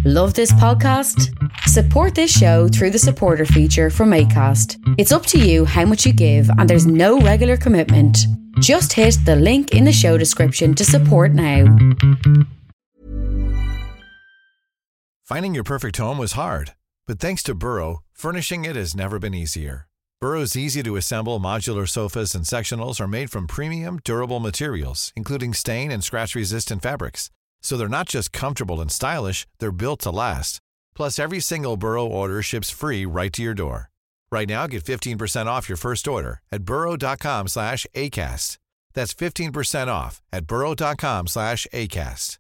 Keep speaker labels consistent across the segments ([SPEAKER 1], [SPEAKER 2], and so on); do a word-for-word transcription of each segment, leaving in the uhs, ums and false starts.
[SPEAKER 1] Love this podcast? Support this show through the supporter feature from Acast. It's up to you how much you give and there's no regular commitment. Just hit the link in the show description to support now.
[SPEAKER 2] Finding your perfect home was hard, but thanks to Burrow, furnishing it has never been easier. Burrow's easy-to-assemble modular sofas and sectionals are made from premium, durable materials, including stain and scratch-resistant fabrics. So they're not just comfortable and stylish, they're built to last. Plus, every single Burrow order ships free right to your door. Right now, get fifteen percent off your first order at burrow.com slash ACAST. That's fifteen percent off at burrow.com slash ACAST.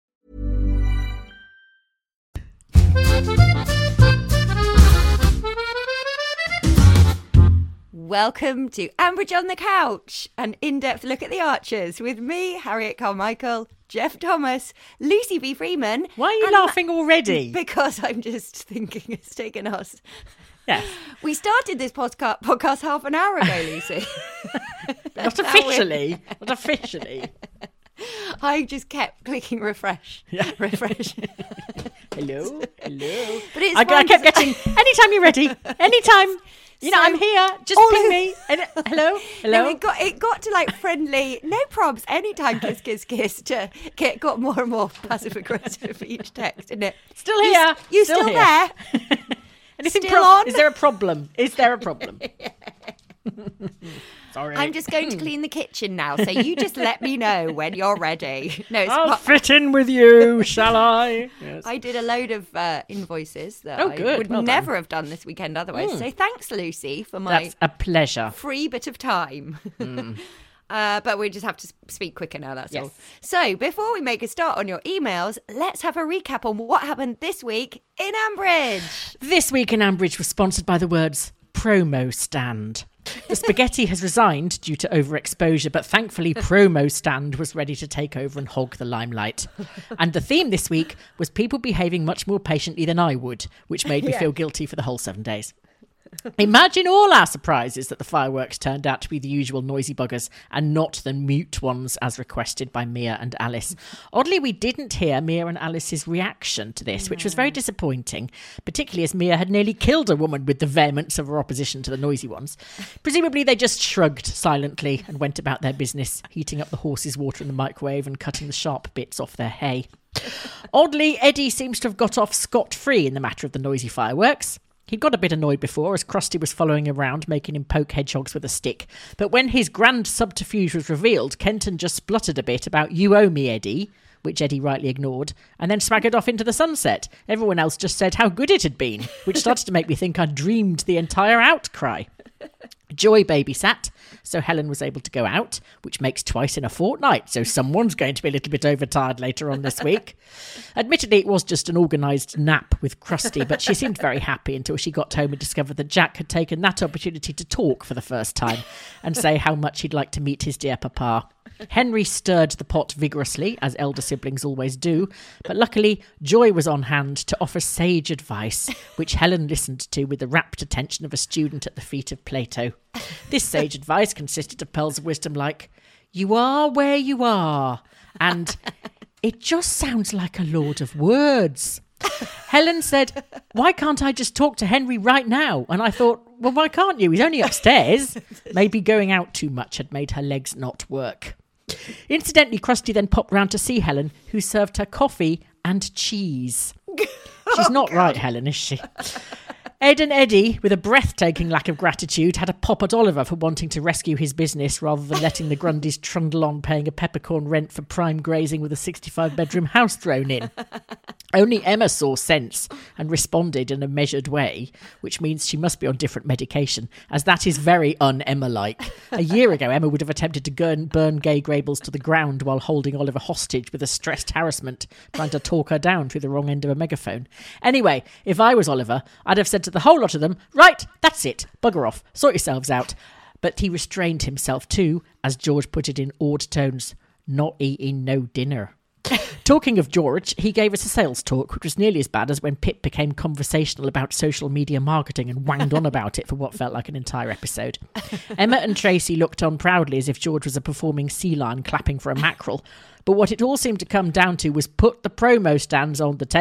[SPEAKER 3] Welcome to Ambridge on the Couch, an in-depth look at the Archers with me, Harriet Carmichael, Jeff Thomas, Lucy B. Freeman.
[SPEAKER 4] Why are you laughing already?
[SPEAKER 3] Because I'm just thinking it's taken us.
[SPEAKER 4] Yes.
[SPEAKER 3] We started this podca- podcast half an hour ago, Lucy.
[SPEAKER 4] Not officially. Not officially.
[SPEAKER 3] I just kept clicking refresh.
[SPEAKER 4] Yeah.
[SPEAKER 3] Refresh.
[SPEAKER 4] Hello. Hello.
[SPEAKER 3] But it's
[SPEAKER 4] I, I kept
[SPEAKER 3] to...
[SPEAKER 4] getting, anytime you're ready, anytime. You know,
[SPEAKER 3] So,
[SPEAKER 4] I'm here. Just ping me. And, hello? Hello?
[SPEAKER 3] No, it got it got to like friendly, no probs, anytime kiss, kiss, kiss. To get got more and more passive aggressive each text, didn't it?
[SPEAKER 4] Still here.
[SPEAKER 3] You, you
[SPEAKER 4] still,
[SPEAKER 3] still,
[SPEAKER 4] here.
[SPEAKER 3] there?
[SPEAKER 4] Anything
[SPEAKER 3] Still
[SPEAKER 4] pro-
[SPEAKER 3] on?
[SPEAKER 4] Is there a problem? Is there a problem? Sorry.
[SPEAKER 3] I'm just going to clean the kitchen now, so you just let me know when you're ready. No, it's
[SPEAKER 4] I'll
[SPEAKER 3] part-
[SPEAKER 4] fit in with you, shall I? Yes.
[SPEAKER 3] I did a load of uh, invoices that
[SPEAKER 4] Oh,
[SPEAKER 3] I
[SPEAKER 4] good.
[SPEAKER 3] would
[SPEAKER 4] Well
[SPEAKER 3] never
[SPEAKER 4] done.
[SPEAKER 3] have done this weekend otherwise.
[SPEAKER 4] Mm.
[SPEAKER 3] So thanks, Lucy, for my
[SPEAKER 4] That's a pleasure.
[SPEAKER 3] free bit of time.
[SPEAKER 4] Mm.
[SPEAKER 3] Uh, but we just have to speak quicker now, that's
[SPEAKER 4] Yes.
[SPEAKER 3] all. So before we make a start on your emails, let's have a recap on what happened this week in Ambridge.
[SPEAKER 4] This week in Ambridge was sponsored by the words promo stand. The spaghetti has resigned due to overexposure, but thankfully promo stand was ready to take over and hog the limelight. And the theme this week was people behaving much more patiently than I would, which made me
[SPEAKER 3] Yeah.
[SPEAKER 4] feel guilty for the whole seven days. Imagine all our surprises that the fireworks turned out to be the usual noisy buggers and not the mute ones as requested by Mia and Alice. Oddly, we didn't hear Mia and Alice's reaction to this, which was very disappointing, particularly as Mia had nearly killed a woman with the vehemence of her opposition to the noisy ones. Presumably they just shrugged silently and went about their business, heating up the horses' water in the microwave and cutting the sharp bits off their hay. Oddly, Eddie seems to have got off scot-free in the matter of the noisy fireworks. He'd got a bit annoyed before as Krusty was following him around, making him poke hedgehogs with a stick. But when his grand subterfuge was revealed, Kenton just spluttered a bit about "you owe me, Eddie," which Eddie rightly ignored, and then swaggered off into the sunset. Everyone else just said how good it had been, which started to make me think I'd dreamed the entire outcry. Joy babysat, so Helen was able to go out, which makes twice in a fortnight, so someone's going to be a little bit overtired later on this week. Admittedly, it was just an organised nap with Krusty, but she seemed very happy until she got home and discovered that Jack had taken that opportunity to talk for the first time and say how much he'd like to meet his dear papa. Henry stirred the pot vigorously, as elder siblings always do, but luckily Joy was on hand to offer sage advice, which Helen listened to with the rapt attention of a student at the feet of Plato. This sage advice consisted of pearls of wisdom like, "You are where you are," and "It just sounds like a load of words." Helen said, "Why can't I just talk to Henry right now?" And I thought, well, why can't you? He's only upstairs. Maybe going out too much had made her legs not work. Incidentally, Krusty then popped round to see Helen, who served her coffee and cheese. She's not oh, right, Helen, is she? Ed and Eddie, with a breathtaking lack of gratitude, had a pop at Oliver for wanting to rescue his business rather than letting the Grundys trundle on paying a peppercorn rent for prime grazing with a sixty-five bedroom house thrown in. Only Emma saw sense and responded in a measured way, which means she must be on different medication, as that is very un-Emma-like. A year ago, Emma would have attempted to burn, burn Gay Grables to the ground while holding Oliver hostage with a stressed harassment, trying to talk her down through the wrong end of a megaphone. Anyway, if I was Oliver, I'd have said to the whole lot of them, "Right, that's it, bugger off, sort yourselves out." But he restrained himself too, as George put it in awed tones, "Not eating no dinner." Talking of George, he gave us a sales talk, which was nearly as bad as when Pip became conversational about social media marketing and wanged on about it for what felt like an entire episode. Emma and Tracy looked on proudly as if George was a performing sea lion clapping for a mackerel. But what it all seemed to come down to was put the promo stands on the table.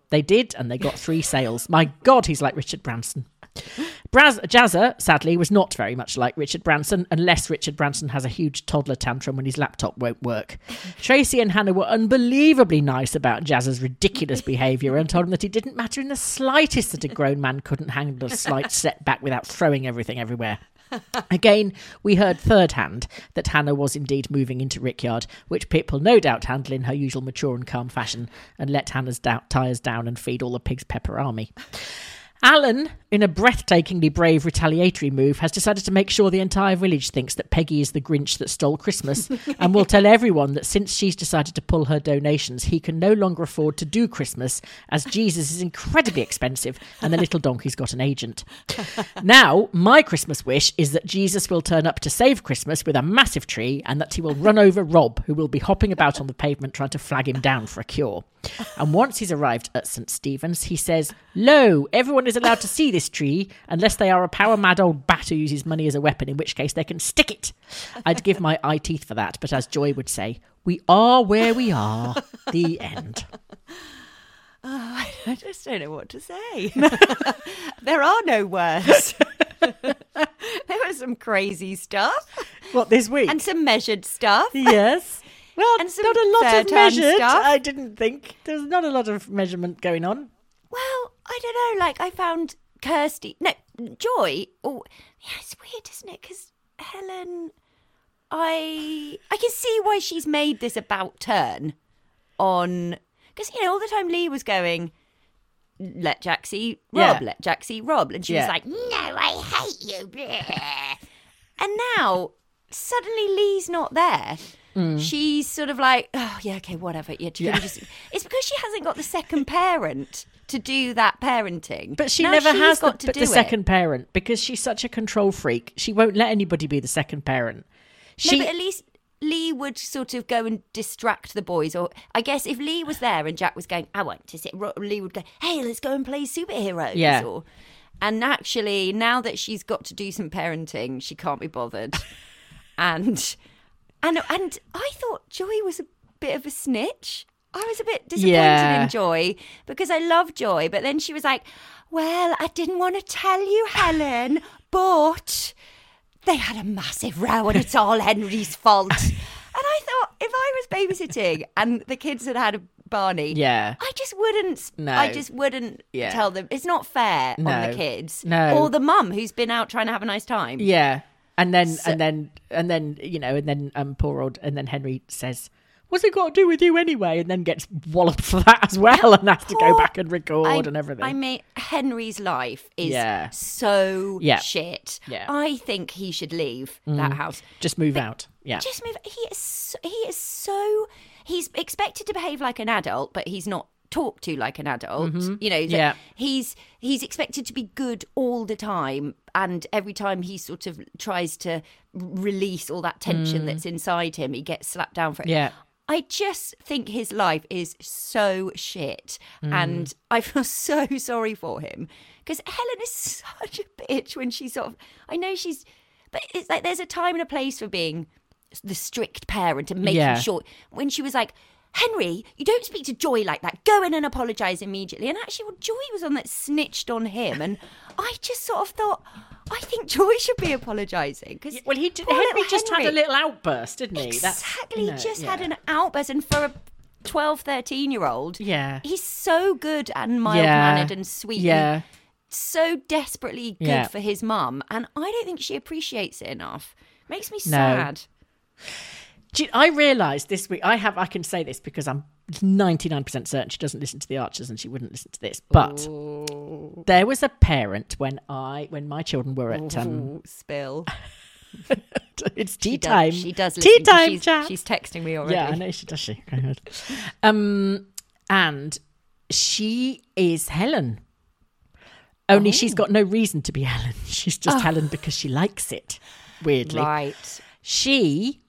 [SPEAKER 4] They did, and they got three sales. My God, he's like Richard Branson. Braz- Jazza, sadly, was not very much like Richard Branson, unless Richard Branson has a huge toddler tantrum when his laptop won't work. Tracy and Hannah were unbelievably nice about Jazza's ridiculous behaviour and told him that it didn't matter in the slightest that a grown man couldn't handle a slight setback without throwing everything everywhere. Again, we heard third hand that Hannah was indeed moving into Rickyard, which Pip will no doubt handle in her usual mature and calm fashion and let Hannah's da- tyres down and feed all the pigs pepper army. Alan, in a breathtakingly brave retaliatory move, has decided to make sure the entire village thinks that Peggy is the Grinch that stole Christmas and will tell everyone that since she's decided to pull her donations, he can no longer afford to do Christmas as Jesus is incredibly expensive and the little donkey's got an agent. Now, my Christmas wish is that Jesus will turn up to save Christmas with a massive tree and that he will run over Rob, who will be hopping about on the pavement trying to flag him down for a cure. And once he's arrived at Saint Stephen's, he says, "Lo, everyone is allowed to see this tree unless they are a power-mad old bat who uses money as a weapon, in which case they can stick it." I'd give my eye teeth for that, but as Joy would say, we are where we are. The end.
[SPEAKER 3] Oh, I just don't know what to say. There are no words. There was some crazy stuff.
[SPEAKER 4] What, this week?
[SPEAKER 3] And some measured stuff.
[SPEAKER 4] Yes. Well,
[SPEAKER 3] And some
[SPEAKER 4] not a lot of
[SPEAKER 3] third-hand
[SPEAKER 4] measured,
[SPEAKER 3] stuff.
[SPEAKER 4] I didn't think. There's not a lot of measurement going on.
[SPEAKER 3] Well, I don't know. Like, I found Kirsty. No, Joy. Oh, yeah, it's weird, isn't it? Because Helen, I I can see why she's made this about turn on. Because, you know, all the time Lee was going, let Jack see Rob,
[SPEAKER 4] Yeah.
[SPEAKER 3] let Jack see Rob. And she
[SPEAKER 4] Yeah.
[SPEAKER 3] was like, no, I hate you. Bleh. And now, suddenly Lee's not there.
[SPEAKER 4] Mm.
[SPEAKER 3] She's sort of like, oh, yeah, okay, whatever. Yeah, yeah. Just... It's because she hasn't got the second parent to do that parenting.
[SPEAKER 4] But she
[SPEAKER 3] Now
[SPEAKER 4] never
[SPEAKER 3] she's
[SPEAKER 4] has
[SPEAKER 3] got
[SPEAKER 4] the,
[SPEAKER 3] to
[SPEAKER 4] but
[SPEAKER 3] do
[SPEAKER 4] the
[SPEAKER 3] it.
[SPEAKER 4] second parent because she's such a control freak. She won't let anybody be the second parent. She,
[SPEAKER 3] No, but at least Lee would sort of go and distract the boys. Or I guess if Lee was there and Jack was going, I want to sit, Lee would go, hey, let's go and play superheroes.
[SPEAKER 4] Yeah.
[SPEAKER 3] Or, and actually, now that she's got to do some parenting, she can't be bothered. and and and I thought Joy was a bit of a snitch. I was a bit disappointed
[SPEAKER 4] Yeah.
[SPEAKER 3] in Joy because I love Joy. But then she was like, well, I didn't want to tell you, Helen, but they had a massive row and it's all Henry's fault. And I thought, if I was babysitting and the kids had had a Barney,
[SPEAKER 4] Yeah.
[SPEAKER 3] I just wouldn't.
[SPEAKER 4] No.
[SPEAKER 3] I just wouldn't
[SPEAKER 4] Yeah.
[SPEAKER 3] tell them. It's not fair on
[SPEAKER 4] No.
[SPEAKER 3] the kids,
[SPEAKER 4] No.
[SPEAKER 3] or the mum who's been out trying to have a nice time.
[SPEAKER 4] yeah, and then
[SPEAKER 3] So-
[SPEAKER 4] and then and then you know, and then um, poor old, and then Henry says, "What's it got to do with you anyway?" And then gets walloped for that as well, and has to go
[SPEAKER 3] Poor-
[SPEAKER 4] back and record
[SPEAKER 3] I,
[SPEAKER 4] and everything.
[SPEAKER 3] I mean, Henry's life is
[SPEAKER 4] Yeah.
[SPEAKER 3] so
[SPEAKER 4] Yeah.
[SPEAKER 3] shit.
[SPEAKER 4] Yeah.
[SPEAKER 3] I think he should leave that house.
[SPEAKER 4] Just move out. Yeah,
[SPEAKER 3] Just move. He is. So, he is so. He's expected to behave like an adult, but he's not talked to like an adult. You know.
[SPEAKER 4] Yeah.
[SPEAKER 3] He's he's expected to be good all the time, and every time he sort of tries to release all that tension that's inside him, he gets slapped down for it.
[SPEAKER 4] yeah.
[SPEAKER 3] I just think his life is so shit, and I feel so sorry for him because Helen is such a bitch when she's sort of. I know she's, but it's like there's a time and a place for being the strict parent and making
[SPEAKER 4] Yeah.
[SPEAKER 3] sure. When she was like, Henry, you don't speak to Joy like that. Go in and apologise immediately. And actually, well, Joy was on that snitched on him, and I just sort of thought, I think Joy should be apologising because
[SPEAKER 4] Well, he did,
[SPEAKER 3] poor
[SPEAKER 4] Henry
[SPEAKER 3] little
[SPEAKER 4] just had a
[SPEAKER 3] Henry.
[SPEAKER 4] little outburst, didn't he? That's-
[SPEAKER 3] Exactly.
[SPEAKER 4] you know,
[SPEAKER 3] He just
[SPEAKER 4] yeah.
[SPEAKER 3] had an outburst. And for a twelve, thirteen year old,
[SPEAKER 4] Yeah.
[SPEAKER 3] he's so good and mild
[SPEAKER 4] Yeah.
[SPEAKER 3] mannered and sweet.
[SPEAKER 4] Yeah.
[SPEAKER 3] So desperately good
[SPEAKER 4] Yeah.
[SPEAKER 3] for his mum. And I don't think she appreciates it enough. Makes me
[SPEAKER 4] No.
[SPEAKER 3] sad.
[SPEAKER 4] Do you- I realised this week, I have, I can say this because I'm ninety-nine percent certain she doesn't listen to the Archers and she wouldn't listen to this. But there was a parent when I, when my children were at, um,
[SPEAKER 3] Ooh, spill.
[SPEAKER 4] it's tea
[SPEAKER 3] She does-
[SPEAKER 4] time.
[SPEAKER 3] She does
[SPEAKER 4] Tea
[SPEAKER 3] listen 'cause
[SPEAKER 4] time,
[SPEAKER 3] she's,
[SPEAKER 4] chat.
[SPEAKER 3] she's texting me already.
[SPEAKER 4] Yeah, I know she does. She. Very good. Um, and she is Helen. Only she's got no reason to be Helen. She's just Helen because she likes it. Weirdly,
[SPEAKER 3] Right.
[SPEAKER 4] she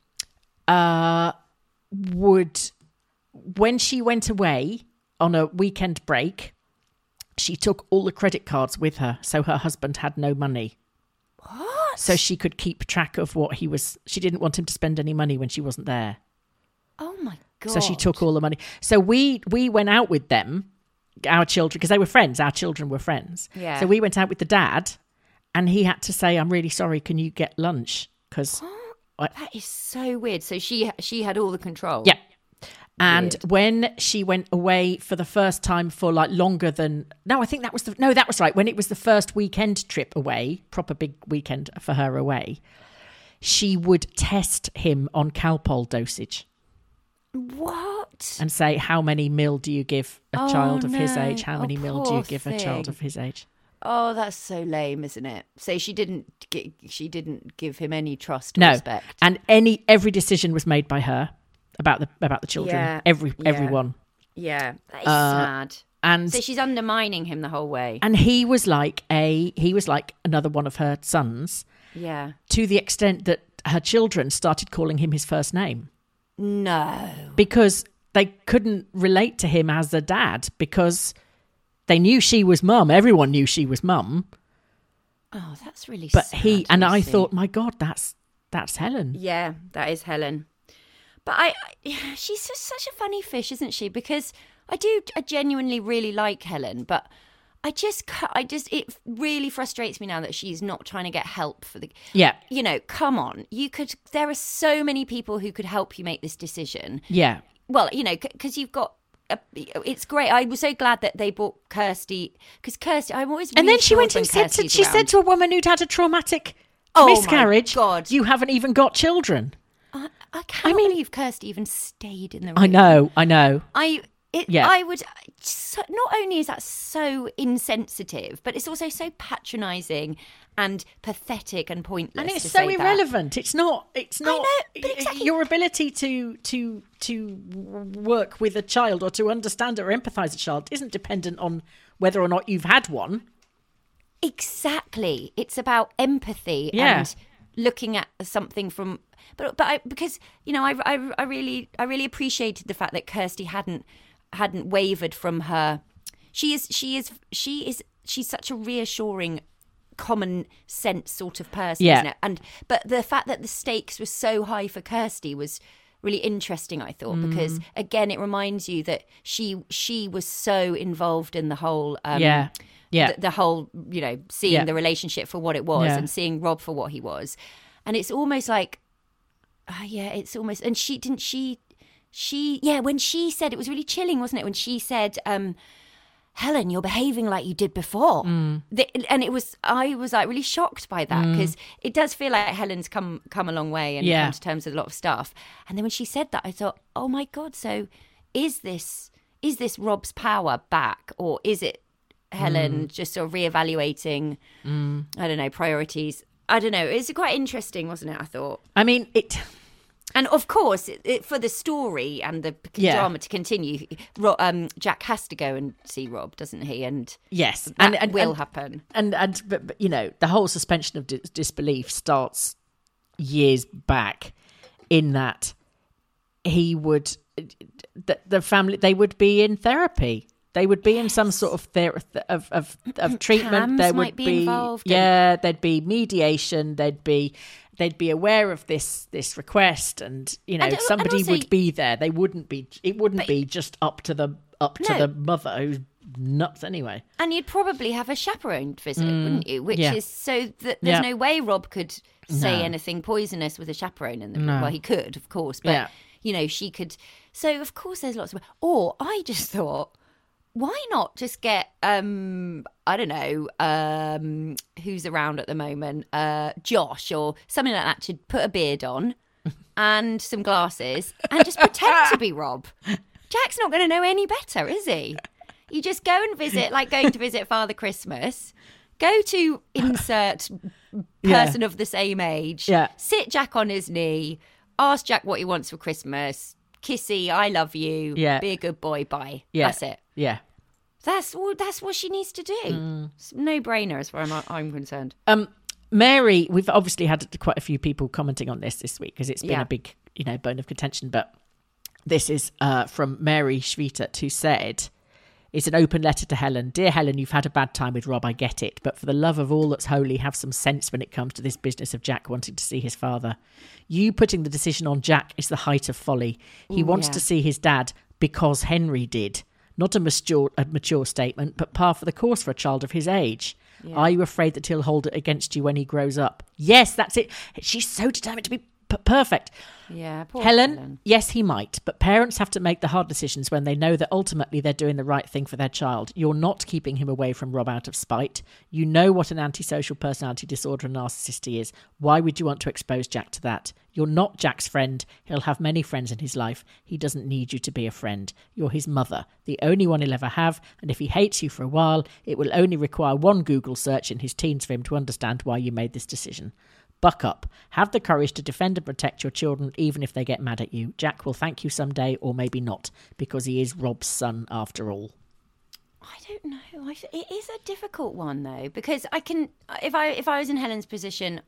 [SPEAKER 4] uh would, when she went away on a weekend break, she took all the credit cards with her, so her husband had no money.
[SPEAKER 3] What?
[SPEAKER 4] So she could keep track of what he was. She didn't want him to spend any money when she wasn't there.
[SPEAKER 3] Oh my God.
[SPEAKER 4] So she took all the money. So we we went out with them our children, because they were friends, our children were friends.
[SPEAKER 3] Yeah.
[SPEAKER 4] So we went out with the dad and he had to say, I'm really sorry, can you get lunch? Because
[SPEAKER 3] That is so weird. So she she had all the control.
[SPEAKER 4] yeah. And
[SPEAKER 3] Weird.
[SPEAKER 4] when she went away for the first time for like longer than, no, I think that was the, no, that was right. When it was the first weekend trip away, proper big weekend for her away, she would test him on Calpol dosage
[SPEAKER 3] What?
[SPEAKER 4] and say, how many mil do you give a
[SPEAKER 3] Oh,
[SPEAKER 4] child of his
[SPEAKER 3] no.
[SPEAKER 4] age? How
[SPEAKER 3] Oh,
[SPEAKER 4] many mil do you
[SPEAKER 3] poor
[SPEAKER 4] give a child
[SPEAKER 3] thing.
[SPEAKER 4] of his age?
[SPEAKER 3] Oh, that's so lame, isn't it? So she didn't gi- she didn't give him any trust or
[SPEAKER 4] No.
[SPEAKER 3] respect.
[SPEAKER 4] And any, every decision was made by her about the, about the children.
[SPEAKER 3] Yeah,
[SPEAKER 4] Every,
[SPEAKER 3] yeah.
[SPEAKER 4] everyone.
[SPEAKER 3] Yeah, that is
[SPEAKER 4] Uh,
[SPEAKER 3] sad.
[SPEAKER 4] And
[SPEAKER 3] So she's undermining him the whole way.
[SPEAKER 4] and he was like a, he was like another one of her sons,
[SPEAKER 3] Yeah.
[SPEAKER 4] to the extent that her children started calling him his first name
[SPEAKER 3] No.
[SPEAKER 4] because they couldn't relate to him as a dad because they knew she was mum. Everyone knew she was mum.
[SPEAKER 3] Oh, that's really
[SPEAKER 4] But
[SPEAKER 3] sad.
[SPEAKER 4] he, and I
[SPEAKER 3] Lucy.
[SPEAKER 4] thought, my God, that's, that's Helen.
[SPEAKER 3] Yeah, that is Helen. But I, I she's just such a funny fish, isn't she? Because I do, I genuinely really like Helen, but I just, ca- I just, it really frustrates me now that she's not trying to get help for the.
[SPEAKER 4] Yeah.
[SPEAKER 3] You know, come on, you could. There are so many people who could help you make this decision.
[SPEAKER 4] Yeah.
[SPEAKER 3] Well, you know, because you've got. A, it's great. I was so glad that they bought Kirsty because Kirsty. I'm always.
[SPEAKER 4] And then she
[SPEAKER 3] reassured
[SPEAKER 4] went
[SPEAKER 3] when
[SPEAKER 4] and said to,
[SPEAKER 3] Kirsty's
[SPEAKER 4] she
[SPEAKER 3] around.
[SPEAKER 4] said to a woman who'd had a traumatic
[SPEAKER 3] Oh, my
[SPEAKER 4] miscarriage,
[SPEAKER 3] God.
[SPEAKER 4] you haven't even got children.
[SPEAKER 3] I, I can't
[SPEAKER 4] mean-
[SPEAKER 3] believe Kirsty even stayed in the room.
[SPEAKER 4] I know, I know.
[SPEAKER 3] I it,
[SPEAKER 4] Yeah.
[SPEAKER 3] I would so, not only is that so insensitive, but it's also so patronising and pathetic and pointless.
[SPEAKER 4] And it's
[SPEAKER 3] to
[SPEAKER 4] so
[SPEAKER 3] say that.
[SPEAKER 4] irrelevant. It's not. It's not.
[SPEAKER 3] know, but exactly-
[SPEAKER 4] Your ability to to to work with a child or to understand or empathise with a child isn't dependent on whether or not you've had one.
[SPEAKER 3] Exactly, it's about empathy
[SPEAKER 4] Yeah.
[SPEAKER 3] and looking at something from. But but I, because you know I, I I really I really appreciated the fact that Kirsty hadn't hadn't wavered from her. She is she is she is she's such a reassuring, common sense sort of person,
[SPEAKER 4] Yeah.
[SPEAKER 3] isn't it? And but the fact that the stakes were so high for Kirsty was really interesting, I thought,
[SPEAKER 4] Mm.
[SPEAKER 3] because again it reminds you that she she was so involved in the whole um,
[SPEAKER 4] Yeah. Yeah.
[SPEAKER 3] the, the whole you know seeing
[SPEAKER 4] Yeah.
[SPEAKER 3] the relationship for what it was
[SPEAKER 4] Yeah.
[SPEAKER 3] and seeing Rob for what he was, and it's almost like uh, yeah it's almost and she didn't she she yeah when she said it was really chilling, wasn't it, when she said um Helen, you're behaving like you did before.
[SPEAKER 4] Mm.
[SPEAKER 3] The, and it was, I was like really shocked by that because it does feel like Helen's come come a long way and
[SPEAKER 4] Yeah.
[SPEAKER 3] come to terms with a lot of stuff. And then when she said that, I thought, oh my God, so is this is this Rob's power back, or is it Helen
[SPEAKER 4] Mm.
[SPEAKER 3] just sort of reevaluating? I don't know, priorities. I don't know. It's quite interesting, wasn't it? I thought.
[SPEAKER 4] I mean, it.
[SPEAKER 3] And of course, it, it, for the story and the
[SPEAKER 4] Yeah.
[SPEAKER 3] drama to continue, Ro- um, Jack has to go and see Rob, doesn't he? And
[SPEAKER 4] Yes,
[SPEAKER 3] that
[SPEAKER 4] and, and
[SPEAKER 3] will
[SPEAKER 4] and,
[SPEAKER 3] happen.
[SPEAKER 4] And and but, but you know, the whole suspension of dis- disbelief starts years back, in that he would the, the family they would be in therapy. They would be in some sort of ther- of of of treatment.
[SPEAKER 3] Cams
[SPEAKER 4] there would
[SPEAKER 3] might be involved and-
[SPEAKER 4] yeah. There'd be mediation. There'd be they'd be aware of this this request, and you know
[SPEAKER 3] And- and
[SPEAKER 4] somebody
[SPEAKER 3] also-
[SPEAKER 4] would be there. They wouldn't be. It wouldn't be just up to the up to
[SPEAKER 3] No.
[SPEAKER 4] the mother who's nuts anyway.
[SPEAKER 3] And you'd probably have a chaperoned visit, wouldn't you? Which
[SPEAKER 4] Mm. yeah.
[SPEAKER 3] is so that there's
[SPEAKER 4] Yeah.
[SPEAKER 3] no way Rob could say
[SPEAKER 4] No.
[SPEAKER 3] anything poisonous with a chaperone in the room.
[SPEAKER 4] No.
[SPEAKER 3] Well, he could, of course, but
[SPEAKER 4] Yeah.
[SPEAKER 3] you know, she could. So of course, there's lots of. Or I just thought, why not just get um I don't know um who's around at the moment, uh Josh or something like that, to put a beard on and some glasses and just pretend to be Rob. Jack's not going to know any better, is he? You just go and visit, like going to visit Father Christmas. Go to insert
[SPEAKER 4] Yeah.
[SPEAKER 3] person of the same age.
[SPEAKER 4] Yeah.
[SPEAKER 3] Sit Jack on his knee. Ask Jack what he wants for Christmas. Kissy, I love you.
[SPEAKER 4] Yeah.
[SPEAKER 3] Be a good boy. Bye.
[SPEAKER 4] Yeah.
[SPEAKER 3] That's it.
[SPEAKER 4] Yeah.
[SPEAKER 3] That's all. That's what she needs to do.
[SPEAKER 4] Mm.
[SPEAKER 3] It's no brainer as far as I'm, I'm concerned.
[SPEAKER 4] Um, Mary, we've obviously had quite a few people commenting on this this week because it's been
[SPEAKER 3] Yeah.
[SPEAKER 4] a big, you know, bone of contention. But this is uh, from Mary Schwietert, who said, it's an open letter to Helen. Dear Helen, you've had a bad time with Rob, I get it. But for the love of all that's holy, have some sense when it comes to this business of Jack wanting to see his father. You putting the decision on Jack is the height of folly. He
[SPEAKER 3] Ooh,
[SPEAKER 4] wants
[SPEAKER 3] yeah.
[SPEAKER 4] to see his dad because Henry did, Not a mature, a mature statement, but par for the course for a child of his age. Yeah. Are you afraid that he'll hold it against you when he grows up? Yes, that's it. She's so determined to be p- perfect.
[SPEAKER 3] Yeah, poor
[SPEAKER 4] Helen,
[SPEAKER 3] Helen.
[SPEAKER 4] Yes, he might, but parents have to make the hard decisions when they know that ultimately they're doing the right thing for their child. You're not keeping him away from Rob out of spite. You know what an antisocial personality disorder and narcissist he is. Why would you want to expose Jack to that? You're not Jack's friend. He'll have many friends in his life. He doesn't need you to be a friend. You're his mother, the only one he'll ever have, and if he hates you for a while, it will only require one Google search in his teens for him to understand why you made this decision. Buck up. Have the courage to defend and protect your children even if they get mad at you. Jack will thank you someday, or maybe not, because he is Rob's son after all.
[SPEAKER 3] I don't know. I, it is a difficult one though, because I can, if I if I was in Helen's position,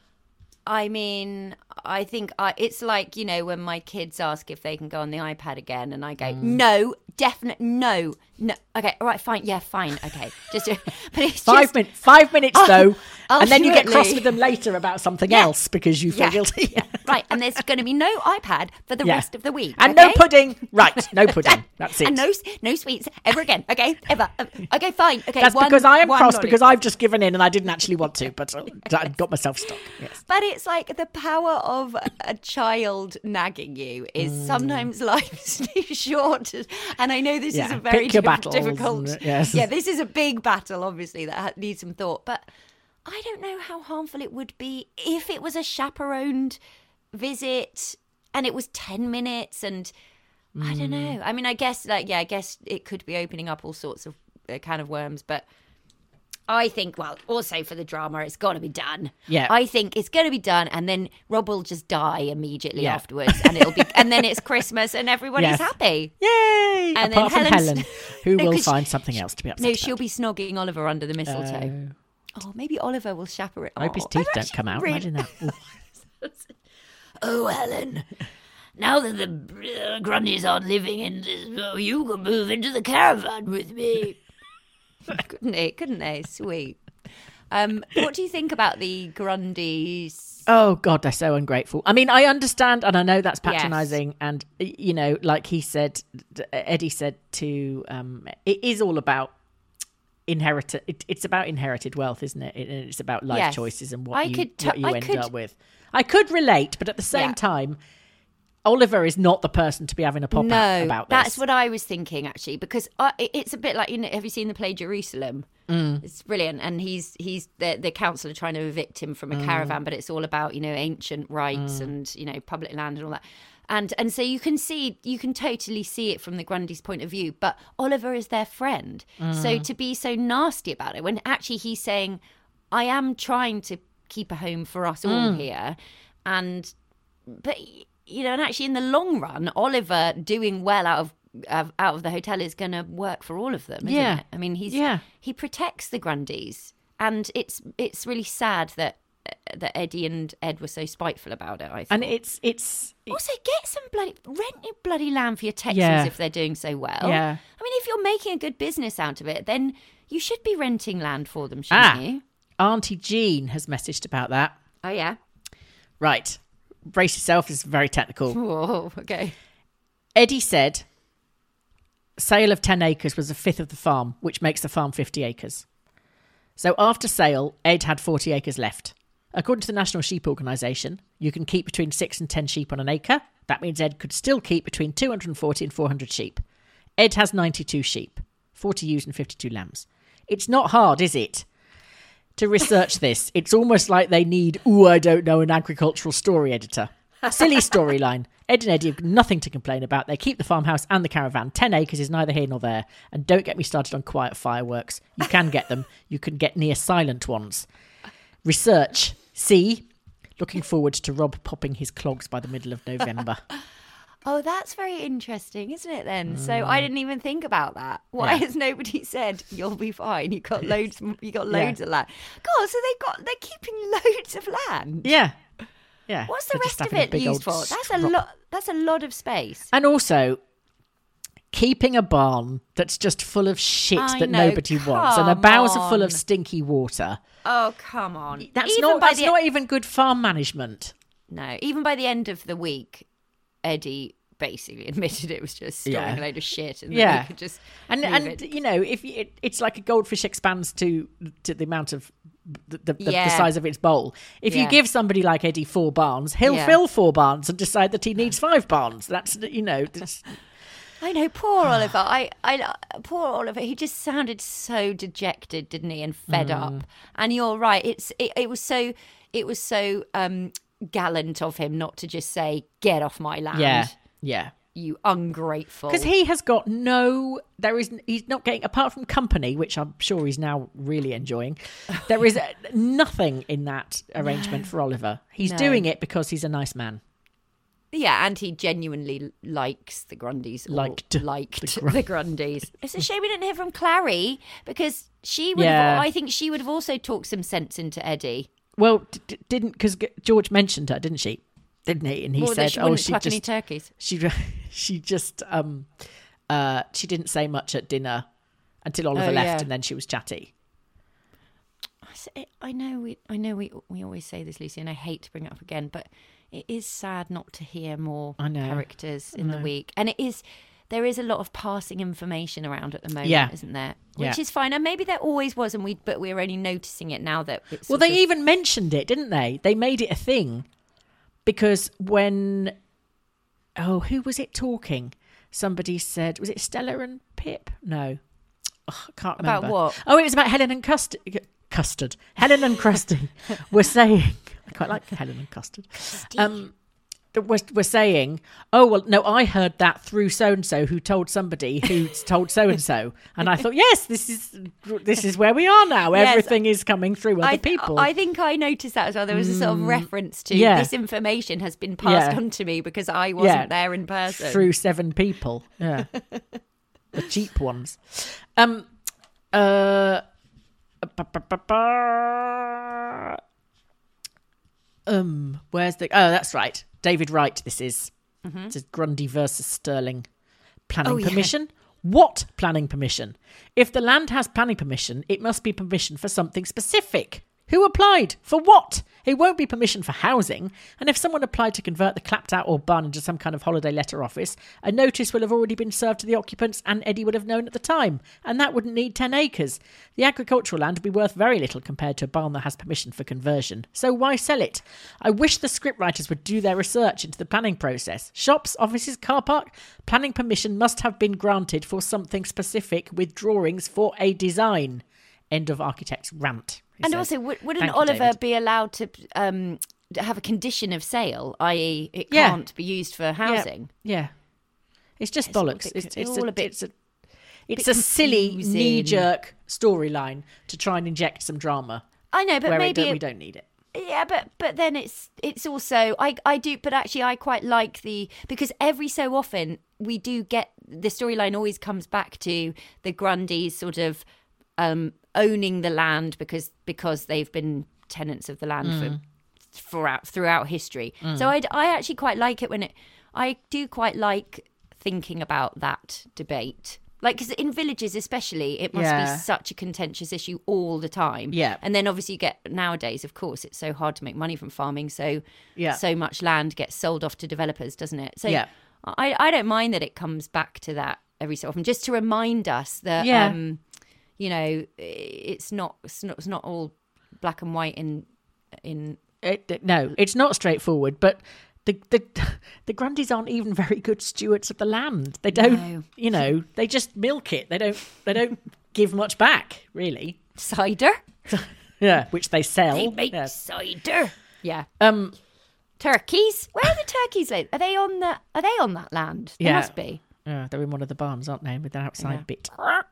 [SPEAKER 3] I mean, I think I, it's like, you know, when my kids ask if they can go on the iPad again, and I go, mm. no, definite, no, no. Okay, all right, fine, yeah, fine, okay. Just, but it's
[SPEAKER 4] five
[SPEAKER 3] just,
[SPEAKER 4] minutes, five minutes
[SPEAKER 3] uh,
[SPEAKER 4] though, and then you get
[SPEAKER 3] ultimately-
[SPEAKER 4] cross with them later about something
[SPEAKER 3] Yeah.
[SPEAKER 4] else because you feel
[SPEAKER 3] Yeah.
[SPEAKER 4] guilty.
[SPEAKER 3] Yeah. Right, and there's going to be no iPad for the
[SPEAKER 4] Yeah.
[SPEAKER 3] rest of the week,
[SPEAKER 4] And
[SPEAKER 3] okay?
[SPEAKER 4] no pudding. Right, no pudding. That's it.
[SPEAKER 3] And no, no sweets ever again. Okay, ever. Okay, fine. Okay,
[SPEAKER 4] That's
[SPEAKER 3] one,
[SPEAKER 4] because I am
[SPEAKER 3] one
[SPEAKER 4] cross
[SPEAKER 3] lolly.
[SPEAKER 4] because I've just given in and I didn't actually want to, but I got myself stuck. Yes.
[SPEAKER 3] But it's like the power of a child nagging you is
[SPEAKER 4] Mm.
[SPEAKER 3] sometimes life's too short. And I know this is
[SPEAKER 4] Yeah,
[SPEAKER 3] a very
[SPEAKER 4] pick your
[SPEAKER 3] diff-
[SPEAKER 4] battles
[SPEAKER 3] difficult.
[SPEAKER 4] and- yes.
[SPEAKER 3] Yeah, this is a big battle, obviously, that ha- needs some thought. But I don't know how harmful it would be if it was a chaperoned visit and it was ten minutes and I don't know. I mean, I guess, like, yeah, I guess it could be opening up all sorts of uh, can of worms, but I think, well, also for the drama, it's got to be done.
[SPEAKER 4] Yeah.
[SPEAKER 3] I think it's going to be done, and then Rob will just die immediately
[SPEAKER 4] Yeah.
[SPEAKER 3] afterwards, and it'll be, and then it's Christmas, and everybody's
[SPEAKER 4] Yes.
[SPEAKER 3] happy.
[SPEAKER 4] Yay!
[SPEAKER 3] And
[SPEAKER 4] Apart
[SPEAKER 3] then
[SPEAKER 4] from
[SPEAKER 3] Helen's-
[SPEAKER 4] Helen, who
[SPEAKER 3] No,
[SPEAKER 4] will
[SPEAKER 3] 'cause
[SPEAKER 4] find
[SPEAKER 3] she-
[SPEAKER 4] something else to be upset
[SPEAKER 3] No,
[SPEAKER 4] about.
[SPEAKER 3] she'll be snogging Oliver under the mistletoe. oh, maybe Oliver will chaperone.
[SPEAKER 4] I hope his
[SPEAKER 3] Oh,
[SPEAKER 4] teeth
[SPEAKER 3] I'm
[SPEAKER 4] don't
[SPEAKER 3] actually
[SPEAKER 4] come out.
[SPEAKER 3] really-
[SPEAKER 4] Imagine that. Ooh.
[SPEAKER 3] Oh, Helen, now that the uh, Grundys aren't living in this, oh, you can move into the caravan with me. couldn't they? Couldn't they? Sweet. Um, what do you think about the Grundys?
[SPEAKER 4] Oh God, they're so ungrateful. I mean, I understand, and I know that's
[SPEAKER 3] Yes.
[SPEAKER 4] patronising, and you know, like he said, Eddie said to, um, it is all about inherited. It, it's about inherited wealth, isn't it? it it's about life
[SPEAKER 3] Yes.
[SPEAKER 4] choices and what
[SPEAKER 3] I
[SPEAKER 4] you
[SPEAKER 3] could t-
[SPEAKER 4] what you
[SPEAKER 3] I
[SPEAKER 4] end
[SPEAKER 3] could-
[SPEAKER 4] up with. I could relate, but at the same
[SPEAKER 3] Yeah.
[SPEAKER 4] time, Oliver is not the person to be having a pop
[SPEAKER 3] no,
[SPEAKER 4] out about this.
[SPEAKER 3] that's what I was thinking actually, because I, it's a bit like, you know, have you seen the play Jerusalem? Mm. It's brilliant, and he's he's the the councillor trying to evict him from a
[SPEAKER 4] Mm.
[SPEAKER 3] caravan, but it's all about, you know, ancient rights mm. and, you know, public land and all that. And and so you can see, you can totally see it from the Grundys' point of view, but Oliver is their friend.
[SPEAKER 4] Mm.
[SPEAKER 3] So to be so nasty about it, when actually he's saying, I am trying to keep a home for us all
[SPEAKER 4] Mm.
[SPEAKER 3] here, and but you know, and actually in the long run, Oliver doing well out of uh, out of the hotel is going to work for all of them, isn't
[SPEAKER 4] Yeah.
[SPEAKER 3] it? I mean, he's
[SPEAKER 4] Yeah.
[SPEAKER 3] he protects the Grundys, and it's it's really sad that that Eddie and Ed were so spiteful about it. I think.
[SPEAKER 4] And it's it's
[SPEAKER 3] Also, get some bloody rent your bloody land for your Texans
[SPEAKER 4] Yeah.
[SPEAKER 3] if they're doing so well.
[SPEAKER 4] Yeah.
[SPEAKER 3] I mean, if you're making a good business out of it, then you should be renting land for them, shouldn't
[SPEAKER 4] ah,
[SPEAKER 3] you?
[SPEAKER 4] Auntie Jean has messaged about that.
[SPEAKER 3] Oh yeah.
[SPEAKER 4] Right, brace yourself. Is very technical.
[SPEAKER 3] Whoa. Okay.
[SPEAKER 4] Eddie said sale of ten acres was a fifth of the farm, which makes the farm fifty acres. So after sale, Ed had forty acres left. According to the National Sheep Organisation, you can keep between six and ten sheep on an acre. That means Ed could still keep between two hundred forty and four hundred sheep. Ed has ninety-two sheep, forty ewes and fifty-two lambs. It's not hard, is it, to research this? It's almost like they need, ooh, I don't know, an agricultural story editor. Silly storyline. Ed and Eddie have nothing to complain about. They keep the farmhouse and the caravan. Ten acres is neither here nor there. And don't get me started on quiet fireworks. You can get them. You can get near silent ones. Research. See? Looking forward to Rob popping his clogs by the middle of November.
[SPEAKER 3] Oh, that's very interesting, isn't it then? So I didn't even think about that. Why
[SPEAKER 4] Yeah.
[SPEAKER 3] has nobody said you'll be fine? You got loads you got loads
[SPEAKER 4] Yeah.
[SPEAKER 3] of land. God, so they got they're keeping loads of land.
[SPEAKER 4] Yeah. Yeah.
[SPEAKER 3] What's the
[SPEAKER 4] They're just
[SPEAKER 3] rest of
[SPEAKER 4] having a
[SPEAKER 3] it
[SPEAKER 4] big
[SPEAKER 3] used
[SPEAKER 4] old
[SPEAKER 3] for? That's a
[SPEAKER 4] strop.
[SPEAKER 3] lot that's a lot of space.
[SPEAKER 4] And also, keeping a barn that's just full of shit
[SPEAKER 3] I
[SPEAKER 4] that
[SPEAKER 3] know,
[SPEAKER 4] nobody wants, and the
[SPEAKER 3] come
[SPEAKER 4] bowels are full
[SPEAKER 3] on.
[SPEAKER 4] of stinky water.
[SPEAKER 3] Oh, come on.
[SPEAKER 4] That's
[SPEAKER 3] Even
[SPEAKER 4] not.
[SPEAKER 3] by
[SPEAKER 4] That's
[SPEAKER 3] the-
[SPEAKER 4] not even good farm management.
[SPEAKER 3] No, even by the end of the week, Eddie basically admitted it was just storing
[SPEAKER 4] Yeah.
[SPEAKER 3] a load of shit, and
[SPEAKER 4] Yeah.
[SPEAKER 3] then they could just
[SPEAKER 4] And
[SPEAKER 3] move
[SPEAKER 4] and
[SPEAKER 3] it.
[SPEAKER 4] you know, if you, it, it's like a goldfish expands to to the amount of the, the, the,
[SPEAKER 3] Yeah.
[SPEAKER 4] the size of its bowl. If you
[SPEAKER 3] Yeah.
[SPEAKER 4] give somebody like Eddie four barns, he'll
[SPEAKER 3] Yeah.
[SPEAKER 4] fill four barns and decide that he needs five barns. That's you know, it's,
[SPEAKER 3] I know, poor Oliver. I, I, poor Oliver. He just sounded so dejected, didn't he, and fed
[SPEAKER 4] Mm.
[SPEAKER 3] up. And you're right. It's it, it was so it was so um, gallant of him not to just say, "Get off my land,
[SPEAKER 4] yeah, yeah.
[SPEAKER 3] you ungrateful."
[SPEAKER 4] Because he has got no, there is, he's not getting, apart from company, which I'm sure he's now really enjoying, there is nothing in that arrangement for Oliver. He's
[SPEAKER 3] No.
[SPEAKER 4] doing it because he's a nice man.
[SPEAKER 3] Yeah, and he genuinely likes the Grundys. or
[SPEAKER 4] Liked
[SPEAKER 3] liked
[SPEAKER 4] the
[SPEAKER 3] the,
[SPEAKER 4] Grun-
[SPEAKER 3] Grundys. It's a shame we didn't hear from Clary, because she would
[SPEAKER 4] Yeah.
[SPEAKER 3] have, I think she would have also talked some sense into Eddie.
[SPEAKER 4] Well, d- d- didn't, because George mentioned her, didn't she? Didn't he? And he
[SPEAKER 3] Or that
[SPEAKER 4] said,
[SPEAKER 3] she
[SPEAKER 4] oh,
[SPEAKER 3] wouldn't
[SPEAKER 4] she
[SPEAKER 3] pluck any
[SPEAKER 4] just,
[SPEAKER 3] turkeys.
[SPEAKER 4] she, she just, um, uh, she didn't say much at dinner until Oliver
[SPEAKER 3] Oh,
[SPEAKER 4] left,
[SPEAKER 3] yeah.
[SPEAKER 4] and then she was chatty.
[SPEAKER 3] I s- I know we, I know we, we always say this, Lucy, and I hate to bring it up again, but it is sad not to hear more
[SPEAKER 4] I know.
[SPEAKER 3] characters in the
[SPEAKER 4] know.
[SPEAKER 3] week, and it is. There is a lot of passing information around at the moment,
[SPEAKER 4] Yeah.
[SPEAKER 3] isn't there? Which
[SPEAKER 4] Yeah.
[SPEAKER 3] is fine, and maybe there always was, and we, but we're only noticing it now that. It's
[SPEAKER 4] Well,
[SPEAKER 3] sort
[SPEAKER 4] they
[SPEAKER 3] of-
[SPEAKER 4] even mentioned it, didn't they? They made it a thing because when, oh, who was it talking? Somebody said, was it Stella and Pip? No, Ugh, I can't
[SPEAKER 3] About
[SPEAKER 4] remember.
[SPEAKER 3] what?
[SPEAKER 4] Oh, it was about Helen and Custard. Custard. Helen and Krusty were saying. I quite like Helen and Custard. Um, we're, we're saying, oh well, no, I heard that through so and so who told somebody who told so and so, and I thought, yes, this is this is where we are now.
[SPEAKER 3] Yes.
[SPEAKER 4] Everything is coming through other
[SPEAKER 3] I,
[SPEAKER 4] people.
[SPEAKER 3] I think I noticed that as well. There was a sort of reference to
[SPEAKER 4] yeah.
[SPEAKER 3] this information has been passed
[SPEAKER 4] Yeah.
[SPEAKER 3] on to me because I wasn't
[SPEAKER 4] Yeah.
[SPEAKER 3] there in person.
[SPEAKER 4] through seven people. Yeah, the cheap ones. Um. Uh. ba- ba- ba- ba- Um. Where's the? Oh, that's right. David Wright. This is. This is Grundy versus Sterling. Planning
[SPEAKER 3] Oh, yeah.
[SPEAKER 4] permission. What planning permission? If the land has planning permission, it must be permission for something specific. Who applied? For what? It won't be permission for housing. And if someone applied to convert the clapped out or barn into some kind of holiday letter office, a notice will have already been served to the occupants and Eddie would have known at the time. And that wouldn't need ten acres. The agricultural land would be worth very little compared to a barn that has permission for conversion. So why sell it? I wish the scriptwriters would do their research into the planning process. Shops, offices, car park. Planning permission must have been granted for something specific with drawings for a design. End of architect's rant. he
[SPEAKER 3] And
[SPEAKER 4] says.
[SPEAKER 3] also, would, wouldn't
[SPEAKER 4] Thank you,
[SPEAKER 3] Oliver
[SPEAKER 4] David.
[SPEAKER 3] be allowed to um, have a condition of sale, that is, it
[SPEAKER 4] Yeah.
[SPEAKER 3] can't be used for housing?
[SPEAKER 4] Yeah, yeah. It's just
[SPEAKER 3] It's all a
[SPEAKER 4] bollocks.
[SPEAKER 3] bit-
[SPEAKER 4] It's, it's,
[SPEAKER 3] all
[SPEAKER 4] a,
[SPEAKER 3] a bit-
[SPEAKER 4] it's a it's
[SPEAKER 3] bit
[SPEAKER 4] a silly
[SPEAKER 3] confusing.
[SPEAKER 4] knee-jerk storyline to try and inject some drama
[SPEAKER 3] I know, but
[SPEAKER 4] where it
[SPEAKER 3] maybe
[SPEAKER 4] don't,
[SPEAKER 3] it-
[SPEAKER 4] we don't need it.
[SPEAKER 3] Yeah, but but then it's it's also I I do, but actually I quite like the, because every so often we do get the storyline always comes back to the Grundys sort of um, owning the land because because they've been tenants of the land
[SPEAKER 4] Mm.
[SPEAKER 3] for throughout throughout history. So I I actually quite like it when it I do quite like thinking about that debate. Like, because in villages especially, it must
[SPEAKER 4] Yeah.
[SPEAKER 3] be such a contentious issue all the time.
[SPEAKER 4] Yeah.
[SPEAKER 3] And then obviously you get, nowadays, of course, it's so hard to make money from farming. So
[SPEAKER 4] Yeah.
[SPEAKER 3] so much land gets sold off to developers, doesn't it? So
[SPEAKER 4] Yeah.
[SPEAKER 3] I, I don't mind that it comes back to that every so often, just to remind us that,
[SPEAKER 4] Yeah.
[SPEAKER 3] um, you know, it's not, it's not, it's not all black and white in, in
[SPEAKER 4] It, it- no, it's not straightforward, but the the the Grundys aren't even very good stewards of the land. They don't,
[SPEAKER 3] No.
[SPEAKER 4] you know, they just milk it. They don't they don't give much back, really.
[SPEAKER 3] cider.
[SPEAKER 4] Yeah, which they sell.
[SPEAKER 3] They make
[SPEAKER 4] Yeah.
[SPEAKER 3] cider. Yeah.
[SPEAKER 4] Um,
[SPEAKER 3] Turkeys. Where are the turkeys? Laid? Are they on the? Are they on that land? They
[SPEAKER 4] Yeah.
[SPEAKER 3] must be.
[SPEAKER 4] yeah, they're in one of the barns, aren't they, with the outside
[SPEAKER 3] Yeah.
[SPEAKER 4] bit?